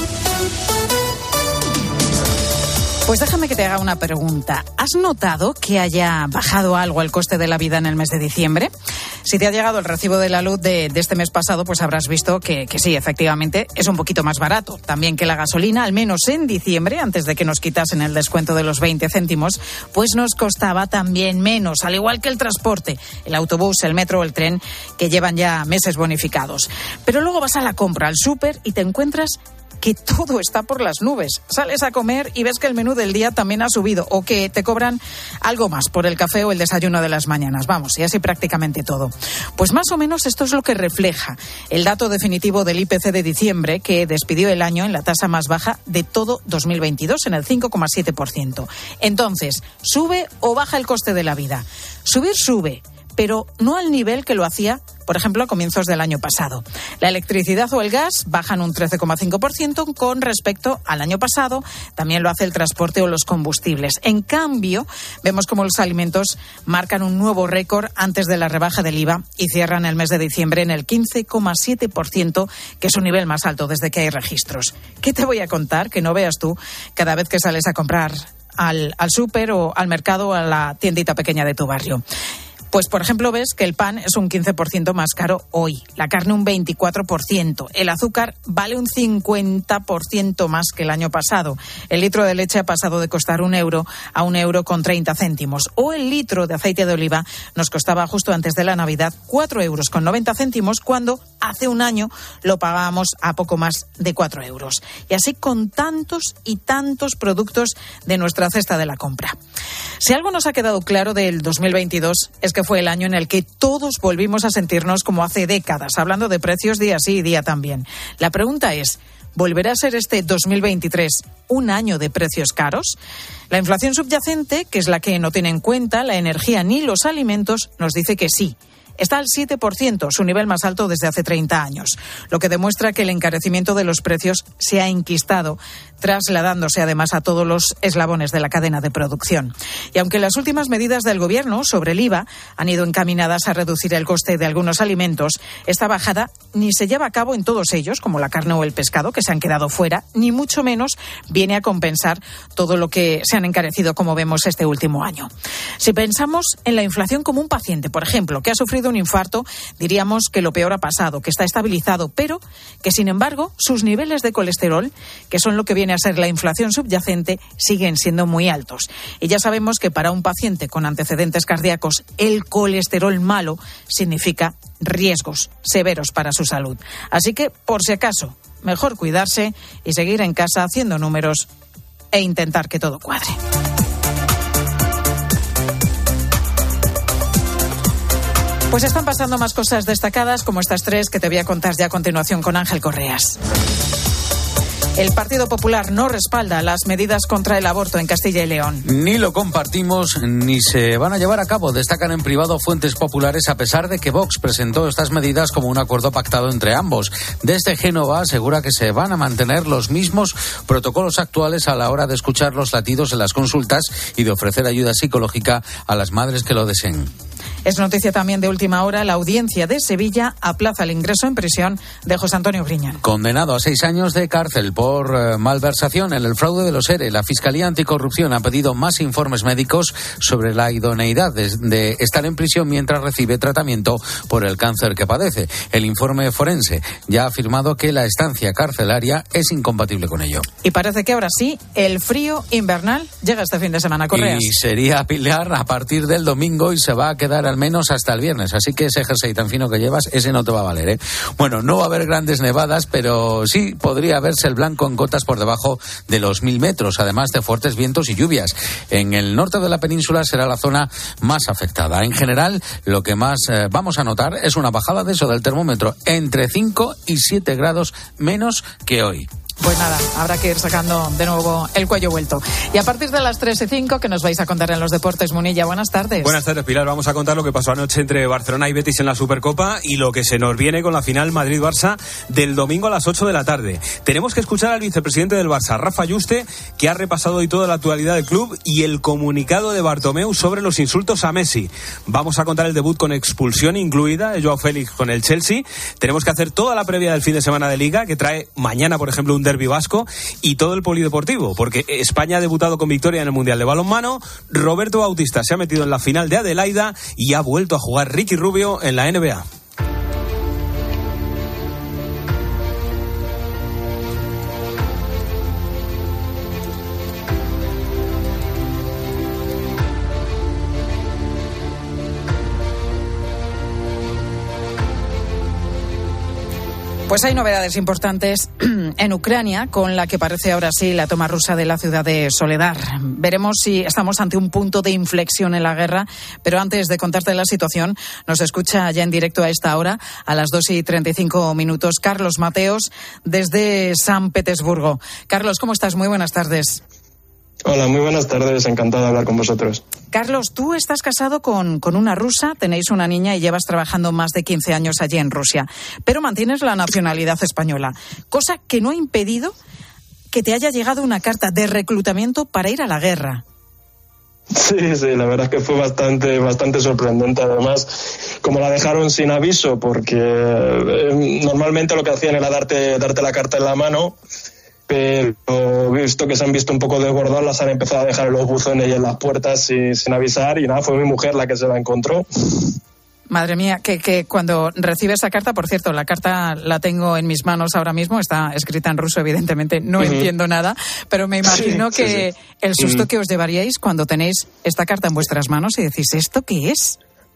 Pues déjame que te haga una pregunta. ¿Has notado que haya bajado algo el coste de la vida en el mes de diciembre? Si te ha llegado el recibo de la luz de, de este mes pasado, pues habrás visto que, que sí, efectivamente, es un poquito más barato. También que la gasolina, al menos en diciembre, antes de que nos quitasen el descuento de los veinte céntimos, pues nos costaba también menos, al igual que el transporte, el autobús, el metro o el tren, que llevan ya meses bonificados. Pero luego vas a la compra, al súper, y te encuentras que todo está por las nubes. Sales a comer y ves que el menú del día también ha subido o que te cobran algo más por el café o el desayuno de las mañanas. Vamos, y así prácticamente todo. Pues más o menos esto es lo que refleja el dato definitivo del I P C de diciembre, que despidió el año en la tasa más baja de todo dos mil veintidós, en el cinco coma siete por ciento. Entonces, ¿sube o baja el coste de la vida? Subir sube, pero no al nivel que lo hacía, por ejemplo, a comienzos del año pasado. La electricidad o el gas bajan un trece coma cinco por ciento con respecto al año pasado. También lo hace el transporte o los combustibles. En cambio, vemos como los alimentos marcan un nuevo récord antes de la rebaja del I V A y cierran el mes de diciembre en el quince coma siete por ciento, que es un nivel más alto desde que hay registros. ¿Qué te voy a contar? Que no veas tú cada vez que sales a comprar al, al súper o al mercado o a la tiendita pequeña de tu barrio. Pues, por ejemplo, ves que el pan es un quince por ciento más caro hoy, la carne un veinticuatro por ciento, el azúcar vale un cincuenta por ciento más que el año pasado, el litro de leche ha pasado de costar un euro a un euro con treinta céntimos, o el litro de aceite de oliva nos costaba justo antes de la Navidad cuatro euros con noventa céntimos, cuando hace un año lo pagábamos a poco más de cuatro euros. Y así con tantos y tantos productos de nuestra cesta de la compra. Si algo nos ha quedado claro del dos mil veintidós es que fue el año en el que todos volvimos a sentirnos como hace décadas, hablando de precios día sí y día también. La pregunta es, ¿volverá a ser este dos mil veintitrés un año de precios caros? La inflación subyacente, que es la que no tiene en cuenta la energía ni los alimentos, nos dice que sí. Está al siete por ciento, su nivel más alto desde hace treinta años, lo que demuestra que el encarecimiento de los precios se ha enquistado, trasladándose además a todos los eslabones de la cadena de producción. Y aunque las últimas medidas del Gobierno sobre el I V A han ido encaminadas a reducir el coste de algunos alimentos, esta bajada ni se lleva a cabo en todos ellos, como la carne o el pescado, que se han quedado fuera, ni mucho menos viene a compensar todo lo que se han encarecido, como vemos este último año. Si pensamos en la inflación como un paciente, por ejemplo, que ha sufrido un infarto, diríamos que lo peor ha pasado, que está estabilizado, pero que sin embargo sus niveles de colesterol, que son lo que viene a ser la inflación subyacente, siguen siendo muy altos. Y ya sabemos que para un paciente con antecedentes cardíacos, el colesterol malo significa riesgos severos para su salud. Así que, por si acaso, mejor cuidarse y seguir en casa haciendo números e intentar que todo cuadre. Pues están pasando más cosas destacadas, como estas tres que te voy a contar ya a continuación con Ángel Correas. El Partido Popular no respalda las medidas contra el aborto en Castilla y León. Ni lo compartimos ni se van a llevar a cabo, destacan en privado fuentes populares, a pesar de que Vox presentó estas medidas como un acuerdo pactado entre ambos. Desde Génova asegura que se van a mantener los mismos protocolos actuales a la hora de escuchar los latidos en las consultas y de ofrecer ayuda psicológica a las madres que lo deseen. Es noticia también de última hora, la audiencia de Sevilla aplaza el ingreso en prisión de José Antonio Griñán. Condenado a seis años de cárcel por eh, malversación en el fraude de los E R E, la Fiscalía Anticorrupción ha pedido más informes médicos sobre la idoneidad de, de estar en prisión mientras recibe tratamiento por el cáncer que padece. El informe forense ya ha afirmado que la estancia carcelaria es incompatible con ello. Y parece que ahora sí, el frío invernal llega este fin de semana, Correas. Y sería Pilar a partir del domingo y se va a quedar al menos hasta el viernes. Así que ese jersey tan fino que llevas, ese no te va a valer, ¿eh? Bueno, no va a haber grandes nevadas, pero sí podría verse el blanco en cotas por debajo de los mil metros, además de fuertes vientos y lluvias. En el norte de la península será la zona más afectada. En general, lo que más eh, vamos a notar es una bajada de eso del termómetro, entre cinco y siete grados menos que hoy. Pues nada, habrá que ir sacando de nuevo el cuello vuelto. Y a partir de las tres y cinco, ¿qué nos vais a contar en los deportes, Munilla? Buenas tardes. Buenas tardes, Pilar. Vamos a contar lo que pasó anoche entre Barcelona y Betis en la Supercopa y lo que se nos viene con la final Madrid-Barça del domingo a las ocho de la tarde. Tenemos que escuchar al vicepresidente del Barça, Rafa Yuste, que ha repasado hoy toda la actualidad del club y el comunicado de Bartomeu sobre los insultos a Messi. Vamos a contar el debut con expulsión incluida de Joao Félix con el Chelsea. Tenemos que hacer toda la previa del fin de semana de Liga, que trae mañana, por ejemplo, un derbi vasco, y todo el polideportivo, porque España ha debutado con victoria en el Mundial de Balonmano. Roberto Bautista se ha metido en la final de Adelaida y ha vuelto a jugar Ricky Rubio en la N B A. Pues hay novedades importantes en Ucrania, con la que parece ahora sí la toma rusa de la ciudad de Soledar. Veremos si estamos ante un punto de inflexión en la guerra, pero antes de contarte la situación, nos escucha ya en directo a esta hora, a las dos y treinta y cinco minutos, Carlos Mateos, desde San Petersburgo. Carlos, ¿cómo estás? Muy buenas tardes. Hola, muy buenas tardes, encantado de hablar con vosotros. Carlos, tú estás casado con, con una rusa, tenéis una niña y llevas trabajando más de quince años allí en Rusia, pero mantienes la nacionalidad española, cosa que no ha impedido que te haya llegado una carta de reclutamiento para ir a la guerra. Sí, sí, la verdad es que fue bastante, bastante sorprendente. Además, como la dejaron sin aviso, porque eh, normalmente lo que hacían era darte, darte la carta en la mano, pero visto que se han visto un poco desbordadas, las han empezado a dejar en los buzones y en las puertas sin, sin avisar, y nada, fue mi mujer la que se la encontró. Madre mía, que, que cuando recibe esa carta, por cierto, la carta la tengo en mis manos ahora mismo, está escrita en ruso, evidentemente, no uh-huh. entiendo nada, pero me imagino sí, que sí, sí. el susto uh-huh. que os llevaríais cuando tenéis esta carta en vuestras manos y decís, ¿esto qué es?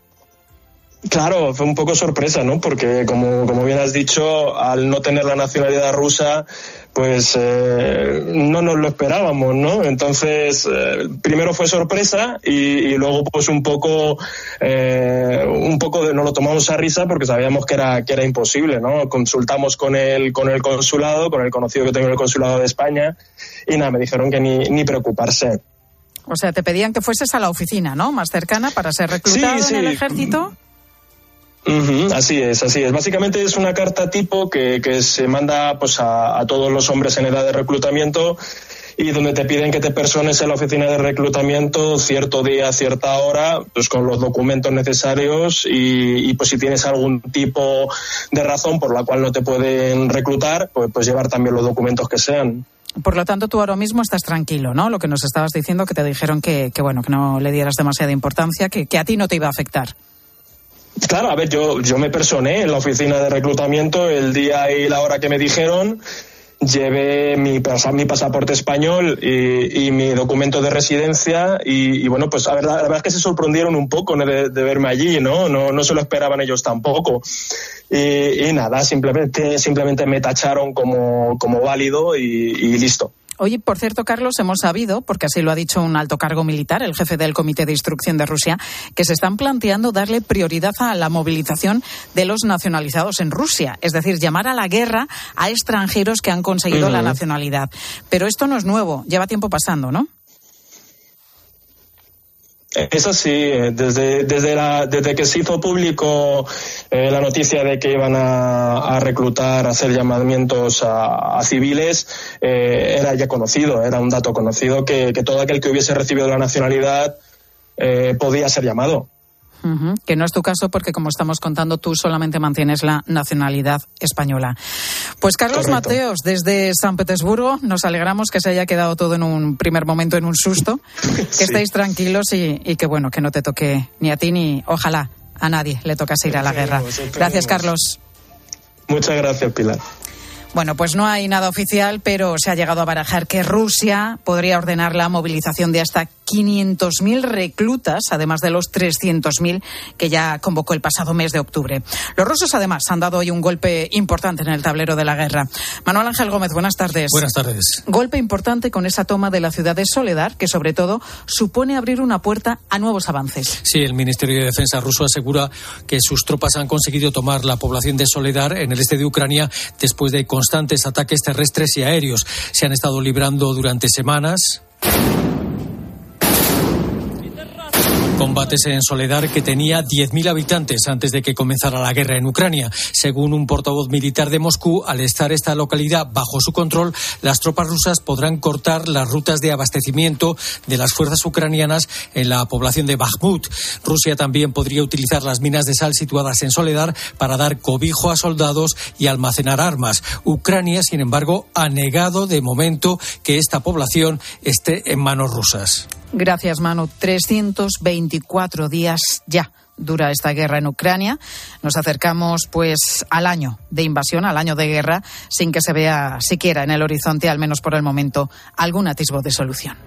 Claro, fue un poco sorpresa, ¿no? Porque, como, como bien has dicho, al no tener la nacionalidad rusa, pues eh, no nos lo esperábamos, ¿no? Entonces, eh, primero fue sorpresa y, y luego pues un poco, eh, un poco de, nos lo tomamos a risa porque sabíamos que era, que era imposible, ¿no? Consultamos con el, con el consulado, con el conocido que tengo en el consulado de España, y nada, me dijeron que ni, ni preocuparse. O sea, te pedían que fueses a la oficina, ¿no? Más cercana para ser reclutado sí, sí. en el ejército. Uh-huh, así es, así es. Básicamente es una carta tipo que, que se manda pues a, a todos los hombres en edad de reclutamiento, y donde te piden que te persones en la oficina de reclutamiento cierto día, cierta hora, pues con los documentos necesarios, y, y pues si tienes algún tipo de razón por la cual no te pueden reclutar, pues, pues llevar también los documentos que sean. Por lo tanto, tú ahora mismo estás tranquilo, ¿no? Lo que nos estabas diciendo, que te dijeron que, que bueno, que no le dieras demasiada importancia, que, que a ti no te iba a afectar. Claro, a ver, yo, yo me personé en la oficina de reclutamiento el día y la hora que me dijeron, llevé mi, mi pasaporte español y, y mi documento de residencia, y, y bueno, pues a ver, la, la verdad es que se sorprendieron un poco de, de verme allí, ¿no? No, no se lo esperaban ellos tampoco. Y, y nada, simplemente, simplemente me tacharon como, como válido y, y listo. Oye, por cierto, Carlos, hemos sabido, porque así lo ha dicho un alto cargo militar, el jefe del Comité de Instrucción de Rusia, que se están planteando darle prioridad a la movilización de los nacionalizados en Rusia, es decir, llamar a la guerra a extranjeros que han conseguido uh-huh. la nacionalidad. Pero esto no es nuevo, lleva tiempo pasando, ¿no? Es así, desde desde la desde que se hizo público eh, la noticia de que iban a, a reclutar, a hacer llamamientos a, a civiles, eh, era ya conocido, era un dato conocido que, que todo aquel que hubiese recibido la nacionalidad eh, podía ser llamado. Uh-huh. Que no es tu caso porque, como estamos contando, tú solamente mantienes la nacionalidad española. Pues Carlos Correcto. Mateos, desde San Petersburgo, nos alegramos que se haya quedado todo en un primer momento en un susto, que sí. estéis tranquilos y, y que bueno, que no te toque ni a ti ni, ojalá, a nadie le tocase ir a la guerra. Gracias, Carlos. Muchas gracias, Pilar. Bueno, pues no hay nada oficial, pero se ha llegado a barajar que Rusia podría ordenar la movilización de hasta quinientos mil reclutas, además de los trescientos mil que ya convocó el pasado mes de octubre. Los rusos, además, han dado hoy un golpe importante en el tablero de la guerra. Manuel Ángel Gómez, buenas tardes. Buenas tardes. Golpe importante con esa toma de la ciudad de Soledar, que sobre todo supone abrir una puerta a nuevos avances. Sí, el Ministerio de Defensa ruso asegura que sus tropas han conseguido tomar la población de Soledar en el este de Ucrania después de constantes ataques terrestres y aéreos. Se han estado librando durante semanas combates en Soledar, que tenía diez mil habitantes antes de que comenzara la guerra en Ucrania. Según un portavoz militar de Moscú, al estar esta localidad bajo su control, las tropas rusas podrán cortar las rutas de abastecimiento de las fuerzas ucranianas en la población de Bakhmut. Rusia también podría utilizar las minas de sal situadas en Soledar para dar cobijo a soldados y almacenar armas. Ucrania, sin embargo, ha negado de momento que esta población esté en manos rusas. Gracias, Manu. trescientos veinticuatro días ya dura esta guerra en Ucrania. Nos acercamos, pues, al año de invasión, al año de guerra, sin que se vea siquiera en el horizonte, al menos por el momento, algún atisbo de solución.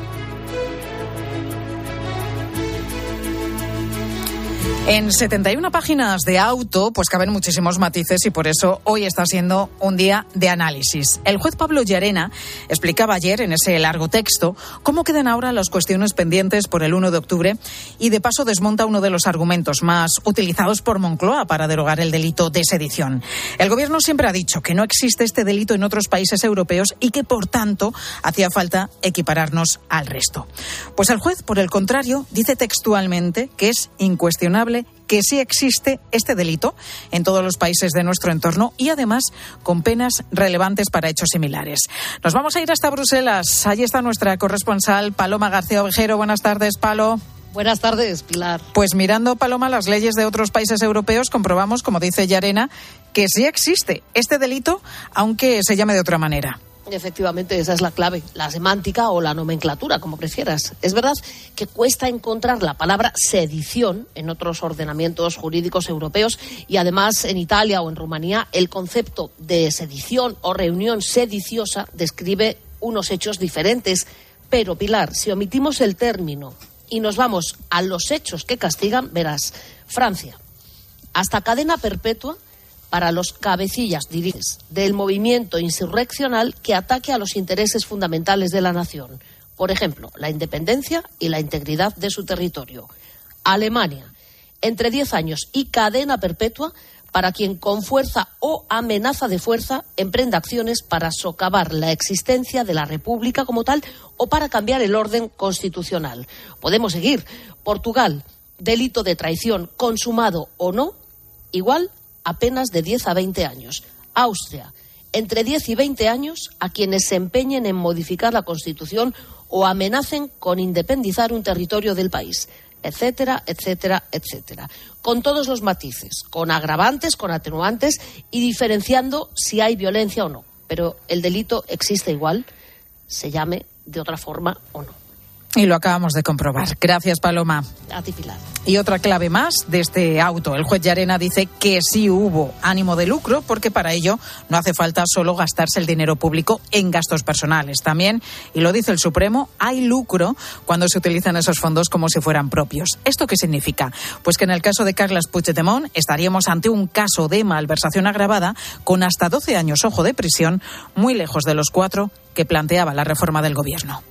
En setenta y una páginas de Auto, pues caben muchísimos matices y por eso hoy está siendo un día de análisis. El juez Pablo Llarena explicaba ayer en ese largo texto cómo quedan ahora las cuestiones pendientes por el uno de octubre y de paso desmonta uno de los argumentos más utilizados por Moncloa para derogar el delito de sedición. El gobierno siempre ha dicho que no existe este delito en otros países europeos y que, por tanto, hacía falta equipararnos al resto. Pues el juez, por el contrario, dice textualmente que es incuestionable que sí existe este delito en todos los países de nuestro entorno y además con penas relevantes para hechos similares. Nos vamos a ir hasta Bruselas. Allí está nuestra corresponsal Paloma García Ovejero. Buenas tardes, Palo. Buenas tardes, Pilar. Pues mirando, Paloma, las leyes de otros países europeos, comprobamos, como dice Llarena, que sí existe este delito, aunque se llame de otra manera. Efectivamente, esa es la clave, la semántica o la nomenclatura, como prefieras. Es verdad que cuesta encontrar la palabra sedición en otros ordenamientos jurídicos europeos y además en Italia o en Rumanía el concepto de sedición o reunión sediciosa describe unos hechos diferentes. Pero, Pilar, si omitimos el término y nos vamos a los hechos que castigan, verás, Francia, hasta cadena perpetua para los cabecillas dirigentes del movimiento insurreccional que ataque a los intereses fundamentales de la nación. Por ejemplo, la independencia y la integridad de su territorio. Alemania, entre diez años y cadena perpetua para quien con fuerza o amenaza de fuerza emprenda acciones para socavar la existencia de la República como tal o para cambiar el orden constitucional. Podemos seguir. Portugal, delito de traición consumado o no, igual apenas de diez a veinte años. Austria, entre diez y veinte años a quienes se empeñen en modificar la Constitución o amenacen con independizar un territorio del país, etcétera, etcétera, etcétera. Con todos los matices, con agravantes, con atenuantes y diferenciando si hay violencia o no. Pero el delito existe igual, se llame de otra forma o no. Y lo acabamos de comprobar. Gracias, Paloma. A ti, Pilar. Y otra clave más de este auto. El juez Llarena dice que sí hubo ánimo de lucro porque para ello no hace falta solo gastarse el dinero público en gastos personales. También, y lo dice el Supremo, hay lucro cuando se utilizan esos fondos como si fueran propios. ¿Esto qué significa? Pues que en el caso de Carles Puigdemont estaríamos ante un caso de malversación agravada con hasta doce años, ojo, de prisión, muy lejos de los cuatro que planteaba la reforma del gobierno.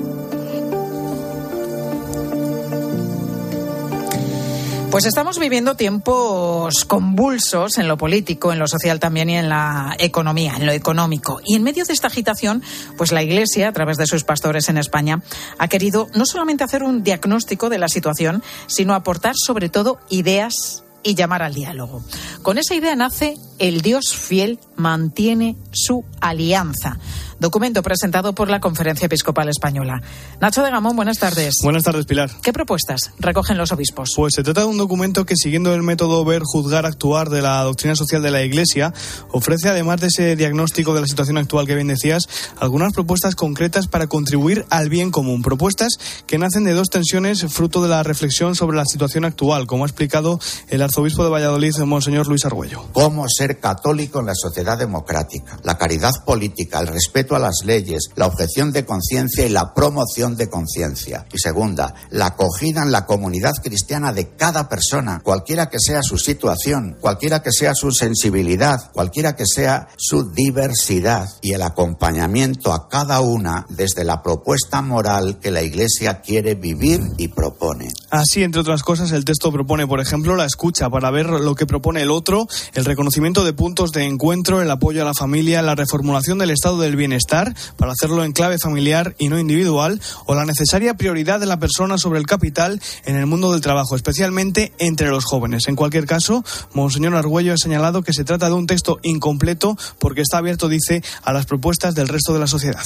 Pues estamos viviendo tiempos convulsos en lo político, en lo social también y en la economía, en lo económico. Y en medio de esta agitación, pues la Iglesia, a través de sus pastores en España, ha querido no solamente hacer un diagnóstico de la situación, sino aportar sobre todo ideas y llamar al diálogo. Con esa idea nace el Dios fiel mantiene su alianza. Documento presentado por la Conferencia Episcopal Española. Nacho de Gamón, buenas tardes. Buenas tardes, Pilar. ¿Qué propuestas recogen los obispos? Pues se trata de un documento que, siguiendo el método ver, juzgar, actuar de la doctrina social de la Iglesia, ofrece, además de ese diagnóstico de la situación actual que bien decías, algunas propuestas concretas para contribuir al bien común. Propuestas que nacen de dos tensiones fruto de la reflexión sobre la situación actual, como ha explicado el arzobispo de Valladolid, Monseñor Luis Argüello. ¿Cómo ser católico en la sociedad democrática? La caridad política, el respeto a las leyes, la objeción de conciencia y la promoción de conciencia. Y segunda, la acogida en la comunidad cristiana de cada persona, cualquiera que sea su situación, cualquiera que sea su sensibilidad, cualquiera que sea su diversidad, y el acompañamiento a cada una desde la propuesta moral que la Iglesia quiere vivir y propone. Así, entre otras cosas, el texto propone, por ejemplo, la escucha para ver lo que propone el otro, el reconocimiento de puntos de encuentro, el apoyo a la familia, la reformulación del estado del bienestar para hacerlo en clave familiar y no individual, o la necesaria prioridad de la persona sobre el capital en el mundo del trabajo, especialmente entre los jóvenes. En cualquier caso, Monseñor Argüello ha señalado que se trata de un texto incompleto porque está abierto, dice, a las propuestas del resto de la sociedad.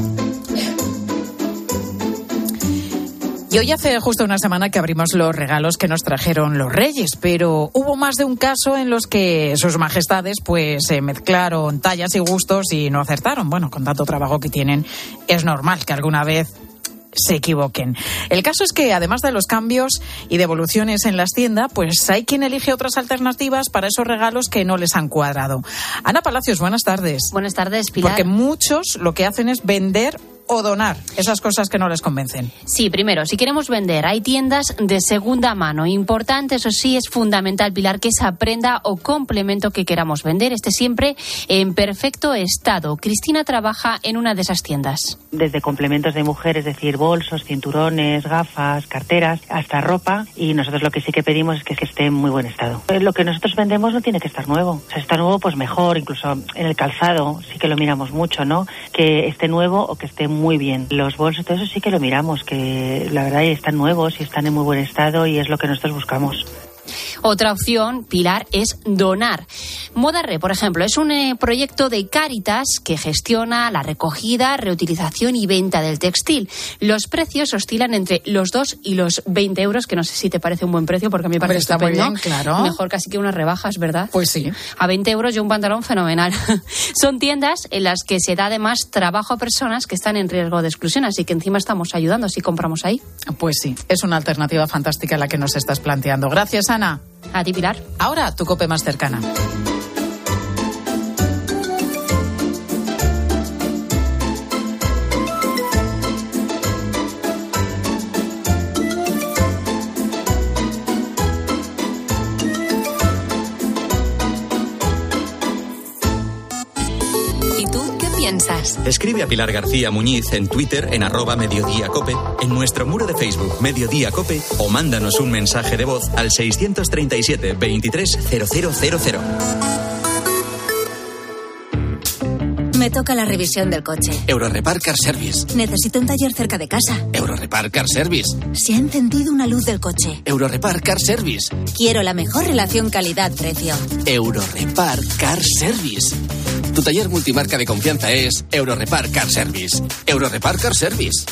Y hoy hace justo una semana que abrimos los regalos que nos trajeron los Reyes, pero hubo más de un caso en los que sus majestades pues eh, mezclaron tallas y gustos y no acertaron. Bueno, con tanto trabajo que tienen, es normal que alguna vez se equivoquen. El caso es que, además de los cambios y devoluciones en las tiendas, pues hay quien elige otras alternativas para esos regalos que no les han cuadrado. Ana Palacios, buenas tardes. Buenas tardes, Pilar. Porque muchos lo que hacen es vender o donar esas cosas que no les convencen. Sí, primero, si queremos vender, hay tiendas de segunda mano. Importante, eso sí, es fundamental, Pilar, que esa prenda o complemento que queramos vender esté siempre en perfecto estado. Cristina trabaja en una de esas tiendas. Desde complementos de mujer, es decir, bolsos, cinturones, gafas, carteras, hasta ropa, y nosotros lo que sí que pedimos es que esté en muy buen estado. Lo que nosotros vendemos no tiene que estar nuevo. O sea, está nuevo, pues mejor, incluso en el calzado sí que lo miramos mucho, ¿no? Que esté nuevo o que esté muy bien. Los bolsos, todo eso sí que lo miramos, que la verdad están nuevos y están en muy buen estado y es lo que nosotros buscamos. Otra opción, Pilar, es donar. Modarre, por ejemplo, es un eh, proyecto de Cáritas que gestiona la recogida, reutilización y venta del textil. Los precios oscilan entre los dos y los veinte euros, que no sé si te parece un buen precio, porque a mí me parece está estupendo. Muy bien, claro. Mejor casi que unas rebajas, ¿verdad? Pues sí. A veinte euros y un pantalón fenomenal. Son tiendas en las que se da además trabajo a personas que están en riesgo de exclusión, así que encima estamos ayudando si compramos ahí. Pues sí, es una alternativa fantástica la que nos estás planteando. Gracias, Ana. A ti, Pilar. Ahora, tu COPE más cercana. ¿Y tú qué piensas? Escribe a Pilar García Muñiz en Twitter en arroba Mediodía Cope, en nuestro muro de Facebook Mediodía Cope, o mándanos un mensaje de voz al seiscientos treinta y siete veintitrés cero cero cero cero. Me toca la revisión del coche. Eurorepar Car Service. Necesito un taller cerca de casa. Eurorepar Car Service. Se ha encendido una luz del coche. Eurorepar Car Service. Quiero la mejor relación calidad-precio. Eurorepar Car Service. Tu taller multimarca de confianza es Eurorepar Car Service. Eurorepar Car Service.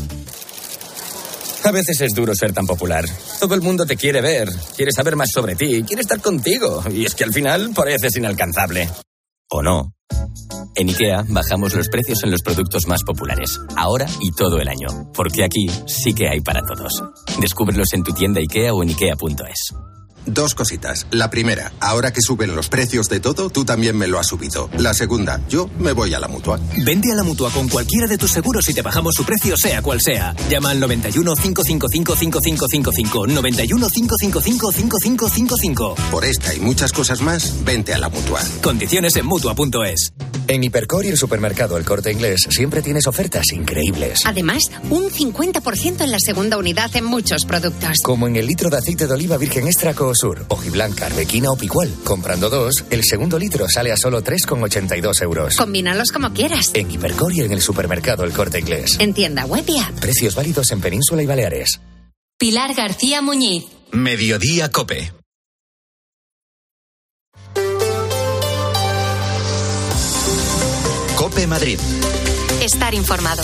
A veces es duro ser tan popular. Todo el mundo te quiere ver, quiere saber más sobre ti, quiere estar contigo. Y es que al final pareces inalcanzable. ¿O no? En IKEA bajamos los precios en los productos más populares, ahora y todo el año. Porque aquí sí que hay para todos. Descúbrelos en tu tienda IKEA o en ikea punto es. Dos cositas. La primera, ahora que suben los precios de todo, tú también me lo has subido. La segunda, yo me voy a la Mutua. Vente a la Mutua con cualquiera de tus seguros y te bajamos su precio sea cual sea. Llama al noventa y uno, cinco cinco cinco, cinco cinco cinco cinco, noventa y uno, cinco cinco cinco, cinco cinco cinco cinco. Por esta y muchas cosas más, vente a la Mutua. Condiciones en Mutua punto es. En Hipercor y el supermercado El Corte Inglés siempre tienes ofertas increíbles. Además, un cincuenta por ciento en la segunda unidad en muchos productos. Como en el litro de aceite de oliva virgen extra Coosur, hojiblanca, arbequina o picual. Comprando dos, el segundo litro sale a solo tres con ochenta y dos euros. Combínalos como quieras. En Hipercor y en el supermercado El Corte Inglés. En tienda web y app. Precios válidos en Península y Baleares. Pilar García Muñiz. Mediodía Cope. COPE Madrid. Estar informado.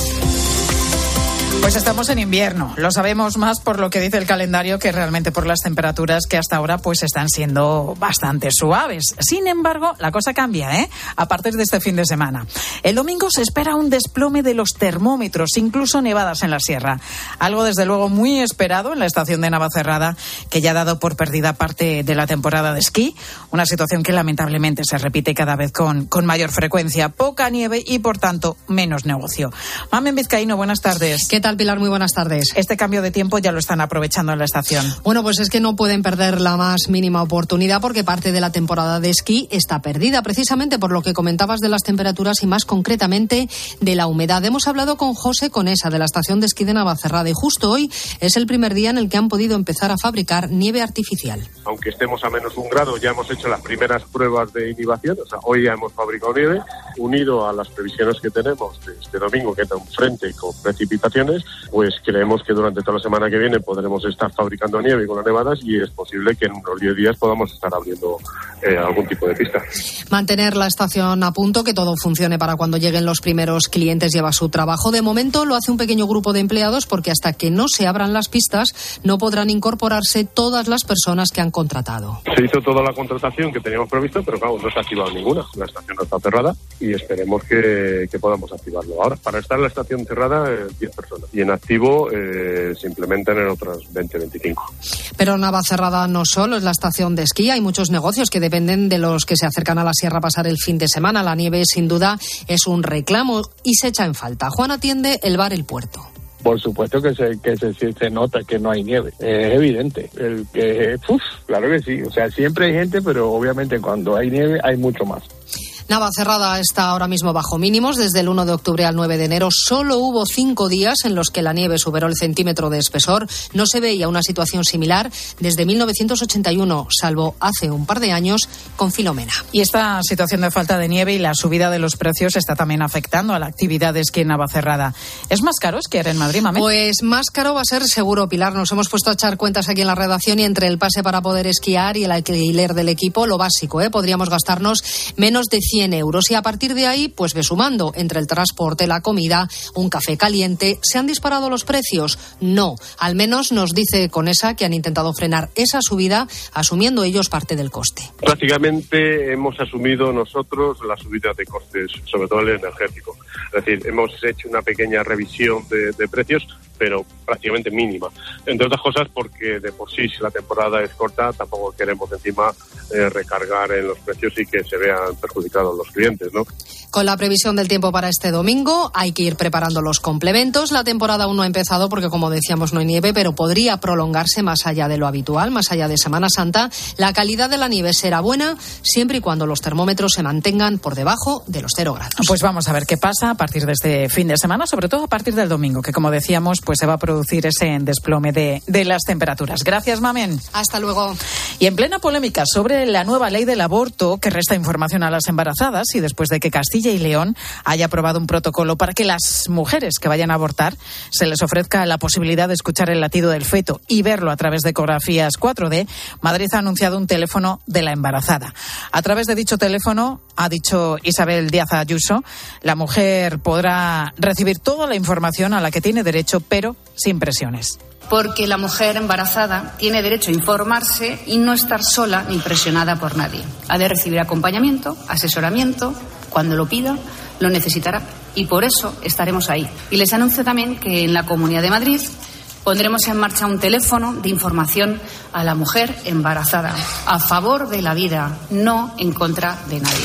Pues estamos en invierno, lo sabemos más por lo que dice el calendario que realmente por las temperaturas que hasta ahora pues están siendo bastante suaves. Sin embargo, la cosa cambia, ¿eh? A partir de este fin de semana. El domingo se espera un desplome de los termómetros, incluso nevadas en la sierra. Algo desde luego muy esperado en la estación de Navacerrada, que ya ha dado por perdida parte de la temporada de esquí. Una situación que lamentablemente se repite cada vez con, con mayor frecuencia. Poca nieve y por tanto menos negocio. Mamen Vizcaíno, buenas tardes. ¿Qué tal, Pilar? Muy buenas tardes. Este cambio de tiempo ya lo están aprovechando en la estación. Bueno, pues es que no pueden perder la más mínima oportunidad porque parte de la temporada de esquí está perdida, precisamente por lo que comentabas de las temperaturas y más concretamente de la humedad. Hemos hablado con José Conesa de la estación de esquí de Navacerrada y justo hoy es el primer día en el que han podido empezar a fabricar nieve artificial. Aunque estemos a menos un grado, ya hemos hecho las primeras pruebas de inhibición, o sea, hoy ya hemos fabricado nieve, unido a las previsiones que tenemos de este domingo, que está un frente con precipitaciones, pues creemos que durante toda la semana que viene podremos estar fabricando nieve con las nevadas y es posible que en unos diez días podamos estar abriendo eh, algún tipo de pista. Mantener la estación a punto, que todo funcione para cuando lleguen los primeros clientes lleva su trabajo. De momento lo hace un pequeño grupo de empleados porque hasta que no se abran las pistas no podrán incorporarse todas las personas que han contratado. Se hizo toda la contratación que teníamos previsto, pero claro, no se ha activado ninguna. La estación no está cerrada y esperemos que, que podamos activarlo ahora. Para estar en la estación cerrada, eh, diez personas. Y en activo eh, se implementan en otras veinte, veinticinco. Pero Navacerrada no solo es la estación de esquí, hay muchos negocios que dependen de los que se acercan a la sierra a pasar el fin de semana. La nieve, sin duda, es un reclamo y se echa en falta. Juan atiende el bar El Puerto. Por supuesto que se que se, se nota que no hay nieve, es evidente. El que, uf, claro que sí, o sea, siempre hay gente, pero obviamente cuando hay nieve hay mucho más. Navacerrada está ahora mismo bajo mínimos. Desde el uno de octubre al nueve de enero solo hubo cinco días en los que la nieve superó el centímetro de espesor. No se veía una situación similar desde mil novecientos ochenta y uno, salvo hace un par de años con Filomena. Y esta situación de falta de nieve y la subida de los precios está también afectando a la actividad de esquí en Navacerrada. ¿Es más caro esquiar en Madrid, Mamen? Pues más caro va a ser seguro, Pilar. Nos hemos puesto a echar cuentas aquí en la redacción y entre el pase para poder esquiar y el alquiler del equipo, lo básico, ¿eh? Podríamos gastarnos menos de cien euros y a partir de ahí pues ve sumando entre el transporte, la comida, un café caliente. ¿Se han disparado los precios? No, al menos nos dice Conesa que han intentado frenar esa subida asumiendo ellos parte del coste. Prácticamente hemos asumido nosotros la subida de costes, sobre todo el energético. Es decir, hemos hecho una pequeña revisión de, de precios, pero prácticamente mínima. Entre otras cosas porque de por sí, si la temporada es corta, tampoco queremos encima eh, recargar en los precios y que se vean perjudicados los clientes, ¿no? Con la previsión del tiempo para este domingo hay que ir preparando los complementos. La temporada aún no ha empezado porque, como decíamos, no hay nieve, pero podría prolongarse más allá de lo habitual, más allá de Semana Santa. La calidad de la nieve será buena siempre y cuando los termómetros se mantengan por debajo de los cero grados. Pues vamos a ver qué pasa a partir de este fin de semana, sobre todo a partir del domingo, que como decíamos, pues se va a producir ese desplome de, de las temperaturas. Gracias, Mamen. Hasta luego. Y en plena polémica sobre la nueva ley del aborto que resta información a las embarazadas y después de que Castilla y León haya aprobado un protocolo para que las mujeres que vayan a abortar se les ofrezca la posibilidad de escuchar el latido del feto y verlo a través de ecografías cuatro D, Madrid ha anunciado un teléfono de la embarazada. A través de dicho teléfono, ha dicho Isabel Díaz Ayuso, la mujer podrá recibir toda la información a la que tiene derecho, pero sin presiones. Porque la mujer embarazada tiene derecho a informarse y no estar sola ni presionada por nadie. Ha de recibir acompañamiento, asesoramiento, cuando lo pida, lo necesitará. Y por eso estaremos ahí. Y les anuncio también que en la Comunidad de Madrid pondremos en marcha un teléfono de información a la mujer embarazada, a favor de la vida, no en contra de nadie.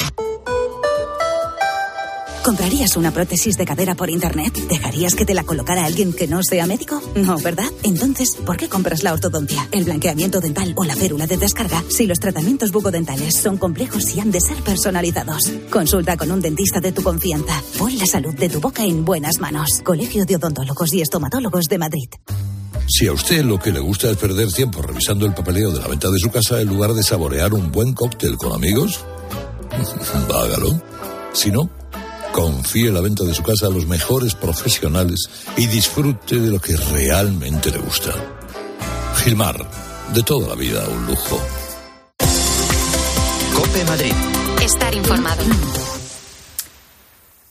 ¿Comprarías una prótesis de cadera por internet? ¿Dejarías que te la colocara alguien que no sea médico? No, ¿verdad? Entonces, ¿por qué compras la ortodoncia, el blanqueamiento dental o la férula de descarga si los tratamientos bucodentales son complejos y han de ser personalizados? Consulta con un dentista de tu confianza. Pon la salud de tu boca en buenas manos. Colegio de Odontólogos y Estomatólogos de Madrid. Si a usted lo que le gusta es perder tiempo revisando el papeleo de la venta de su casa en lugar de saborear un buen cóctel con amigos, hágalo. Si no, confíe la venta de su casa a los mejores profesionales y disfrute de lo que realmente le gusta. Gilmar, de toda la vida un lujo. COPE Madrid. Estar informado.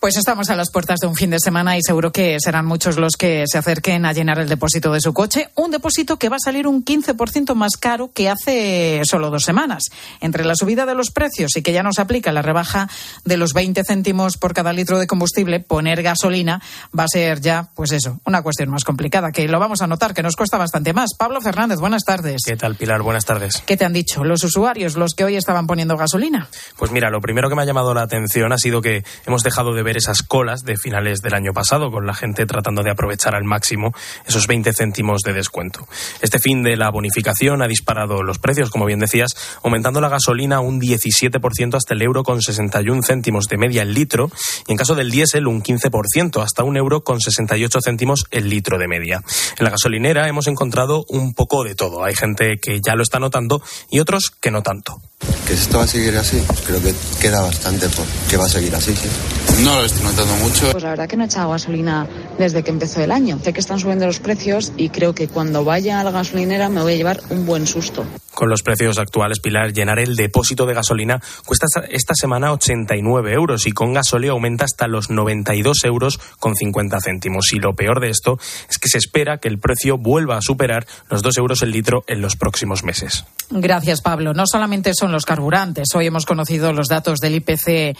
Pues estamos a las puertas de un fin de semana y seguro que serán muchos los que se acerquen a llenar el depósito de su coche. Un depósito que va a salir un quince por ciento más caro que hace solo dos semanas. Entre la subida de los precios y que ya nos aplica la rebaja de los veinte céntimos por cada litro de combustible, poner gasolina va a ser ya, pues eso, una cuestión más complicada, que lo vamos a notar, que nos cuesta bastante más. Pablo Fernández, buenas tardes. ¿Qué tal, Pilar? Buenas tardes. ¿Qué te han dicho los usuarios, los que hoy estaban poniendo gasolina? Pues mira, lo primero que me ha llamado la atención ha sido que hemos dejado de ver esas colas de finales del año pasado, con la gente tratando de aprovechar al máximo esos veinte céntimos de descuento. Este fin de la bonificación ha disparado los precios, como bien decías, aumentando la gasolina un diecisiete por ciento hasta el euro con sesenta y un céntimos de media el litro, y en caso del diésel un quince por ciento, hasta un euro con sesenta y ocho céntimos el litro de media. En la gasolinera hemos encontrado un poco de todo. Hay gente que ya lo está notando y otros que no tanto. ¿Que esto va a seguir así? Pues creo que queda bastante por que va a seguir así, sí. No lo estoy notando mucho. Pues la verdad que no he echado gasolina desde que empezó el año. Sé que están subiendo los precios y creo que cuando vaya a la gasolinera me voy a llevar un buen susto. Con los precios actuales, Pilar, llenar el depósito de gasolina cuesta esta semana ochenta y nueve euros y con gasóleo aumenta hasta los noventa y dos euros con cincuenta céntimos. Y lo peor de esto es que se espera que el precio vuelva a superar los dos euros el litro en los próximos meses. Gracias, Pablo. No solamente son los carburantes. Hoy hemos conocido los datos del I P C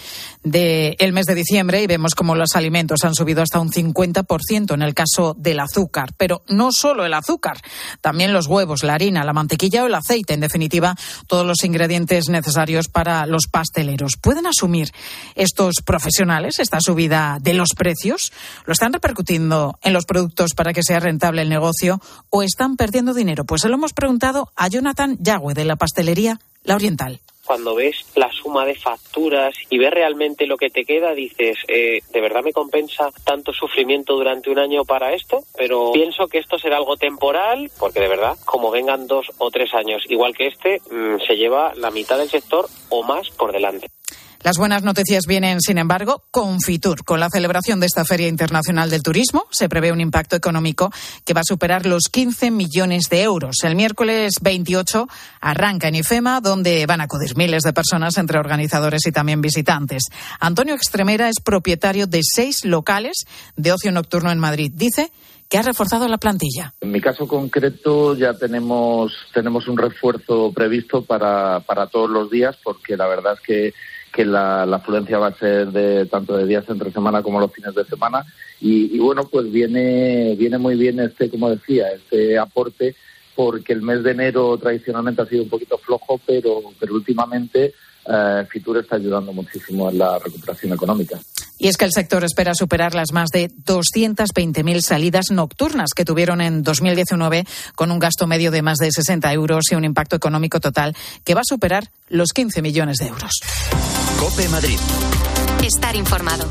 del mes de diciembre y vemos cómo los alimentos han subido hasta un cincuenta por ciento en el caso del azúcar. Pero no solo el azúcar, también los huevos, la harina, la mantequilla o el aceite. En definitiva, todos los ingredientes necesarios para los pasteleros. ¿Pueden asumir estos profesionales esta subida de los precios? ¿Lo están repercutiendo en los productos para que sea rentable el negocio o están perdiendo dinero? Pues se lo hemos preguntado a Jonathan Yagüe de la pastelería La Oriental. Cuando ves la suma de facturas y ves realmente lo que te queda, dices, eh, ¿de verdad me compensa tanto sufrimiento durante un año para esto? Pero pienso que esto será algo temporal, porque de verdad, como vengan dos o tres años igual que este, mmm, se lleva la mitad del sector o más por delante. Las buenas noticias vienen, sin embargo, con Fitur. Con la celebración de esta Feria Internacional del Turismo, se prevé un impacto económico que va a superar los quince millones de euros. El miércoles veintiocho arranca en IFEMA, donde van a acudir miles de personas, entre organizadores y también visitantes. Antonio Extremera es propietario de seis locales de ocio nocturno en Madrid. Dice que ha reforzado la plantilla. En mi caso concreto ya tenemos, tenemos un refuerzo previsto para, para todos los días, porque la verdad es que que la, la afluencia va a ser de tanto de días entre semana como los fines de semana y, y bueno, pues viene viene muy bien este, como decía, este aporte, porque el mes de enero tradicionalmente ha sido un poquito flojo, pero pero últimamente eh, Fitur está ayudando muchísimo en la recuperación económica. Y es que el sector espera superar las más de doscientas veinte mil salidas nocturnas que tuvieron en dos mil diecinueve, con un gasto medio de más de sesenta euros y un impacto económico total que va a superar los quince millones de euros. COPE Madrid. Estar informado.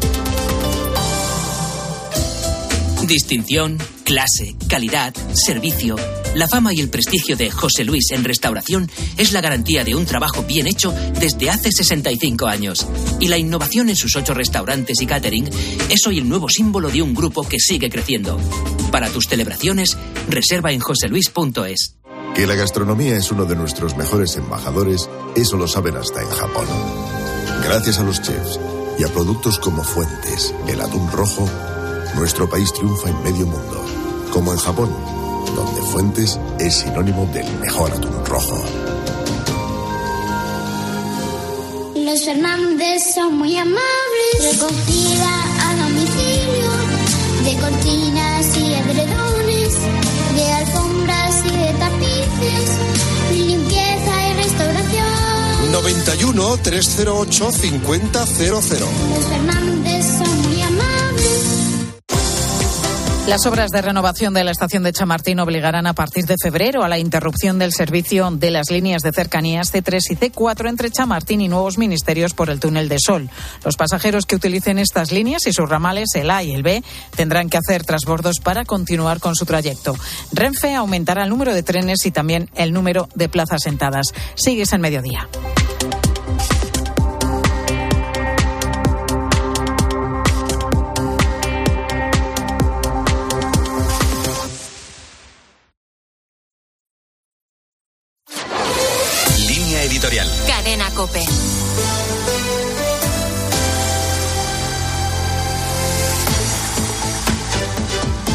Distinción, clase, calidad, servicio. La fama y el prestigio de José Luis en restauración es la garantía de un trabajo bien hecho desde hace sesenta y cinco años. Y la innovación en sus ocho restaurantes y catering es hoy el nuevo símbolo de un grupo que sigue creciendo. Para tus celebraciones, reserva en joseluis punto es. Que la gastronomía es uno de nuestros mejores embajadores, eso lo saben hasta en Japón. Gracias a los chefs y a productos como Fuentes, el atún rojo, nuestro país triunfa en medio mundo, como en Japón, donde Fuentes es sinónimo del mejor atún rojo. Los Fernández son muy amables, recogida a domicilio, de cortinas y edredones, de alfombras y de tapices, limpieza y restauración. noventa y uno, trescientos ocho, cincuenta cero cero. Los Fernández son muy amables. Las obras de renovación de la estación de Chamartín obligarán a partir de febrero a la interrupción del servicio de las líneas de cercanías C tres y C cuatro entre Chamartín y Nuevos Ministerios por el túnel de Sol. Los pasajeros que utilicen estas líneas y sus ramales, el A y el B, tendrán que hacer transbordos para continuar con su trayecto. Renfe aumentará el número de trenes y también el número de plazas sentadas. Sigues en Mediodía. Editorial. Cadena COPE.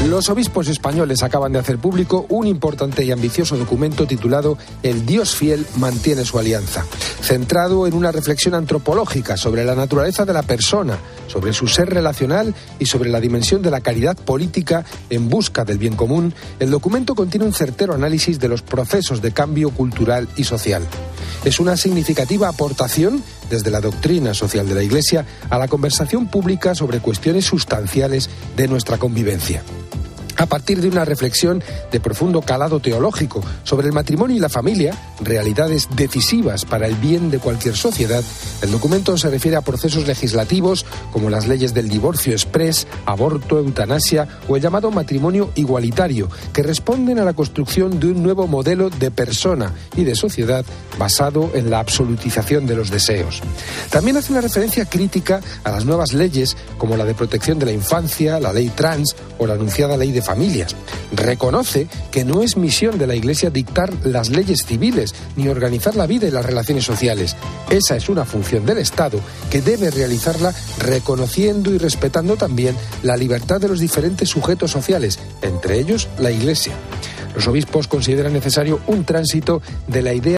Los obispos españoles acaban de hacer público un importante y ambicioso documento titulado El Dios fiel mantiene su alianza, centrado en una reflexión antropológica sobre la naturaleza de la persona, sobre su ser relacional y sobre la dimensión de la caridad política en busca del bien común. El documento contiene un certero análisis de los procesos de cambio cultural y social. Es una significativa aportación desde la doctrina social de la Iglesia a la conversación pública sobre cuestiones sustanciales de nuestra convivencia. A partir de una reflexión de profundo calado teológico sobre el matrimonio y la familia, realidades decisivas para el bien de cualquier sociedad, el documento se refiere a procesos legislativos como las leyes del divorcio exprés, aborto, eutanasia o el llamado matrimonio igualitario, que responden a la construcción de un nuevo modelo de persona y de sociedad basado en la absolutización de los deseos. También hace una referencia crítica a las nuevas leyes como la de protección de la infancia, la ley trans o la anunciada ley de familias. Reconoce que no es misión de la Iglesia dictar las leyes civiles ni organizar la vida y las relaciones sociales. Esa es una función del Estado que debe realizarla reconociendo y respetando también la libertad de los diferentes sujetos sociales, entre ellos la Iglesia. Los obispos consideran necesario un tránsito de la idea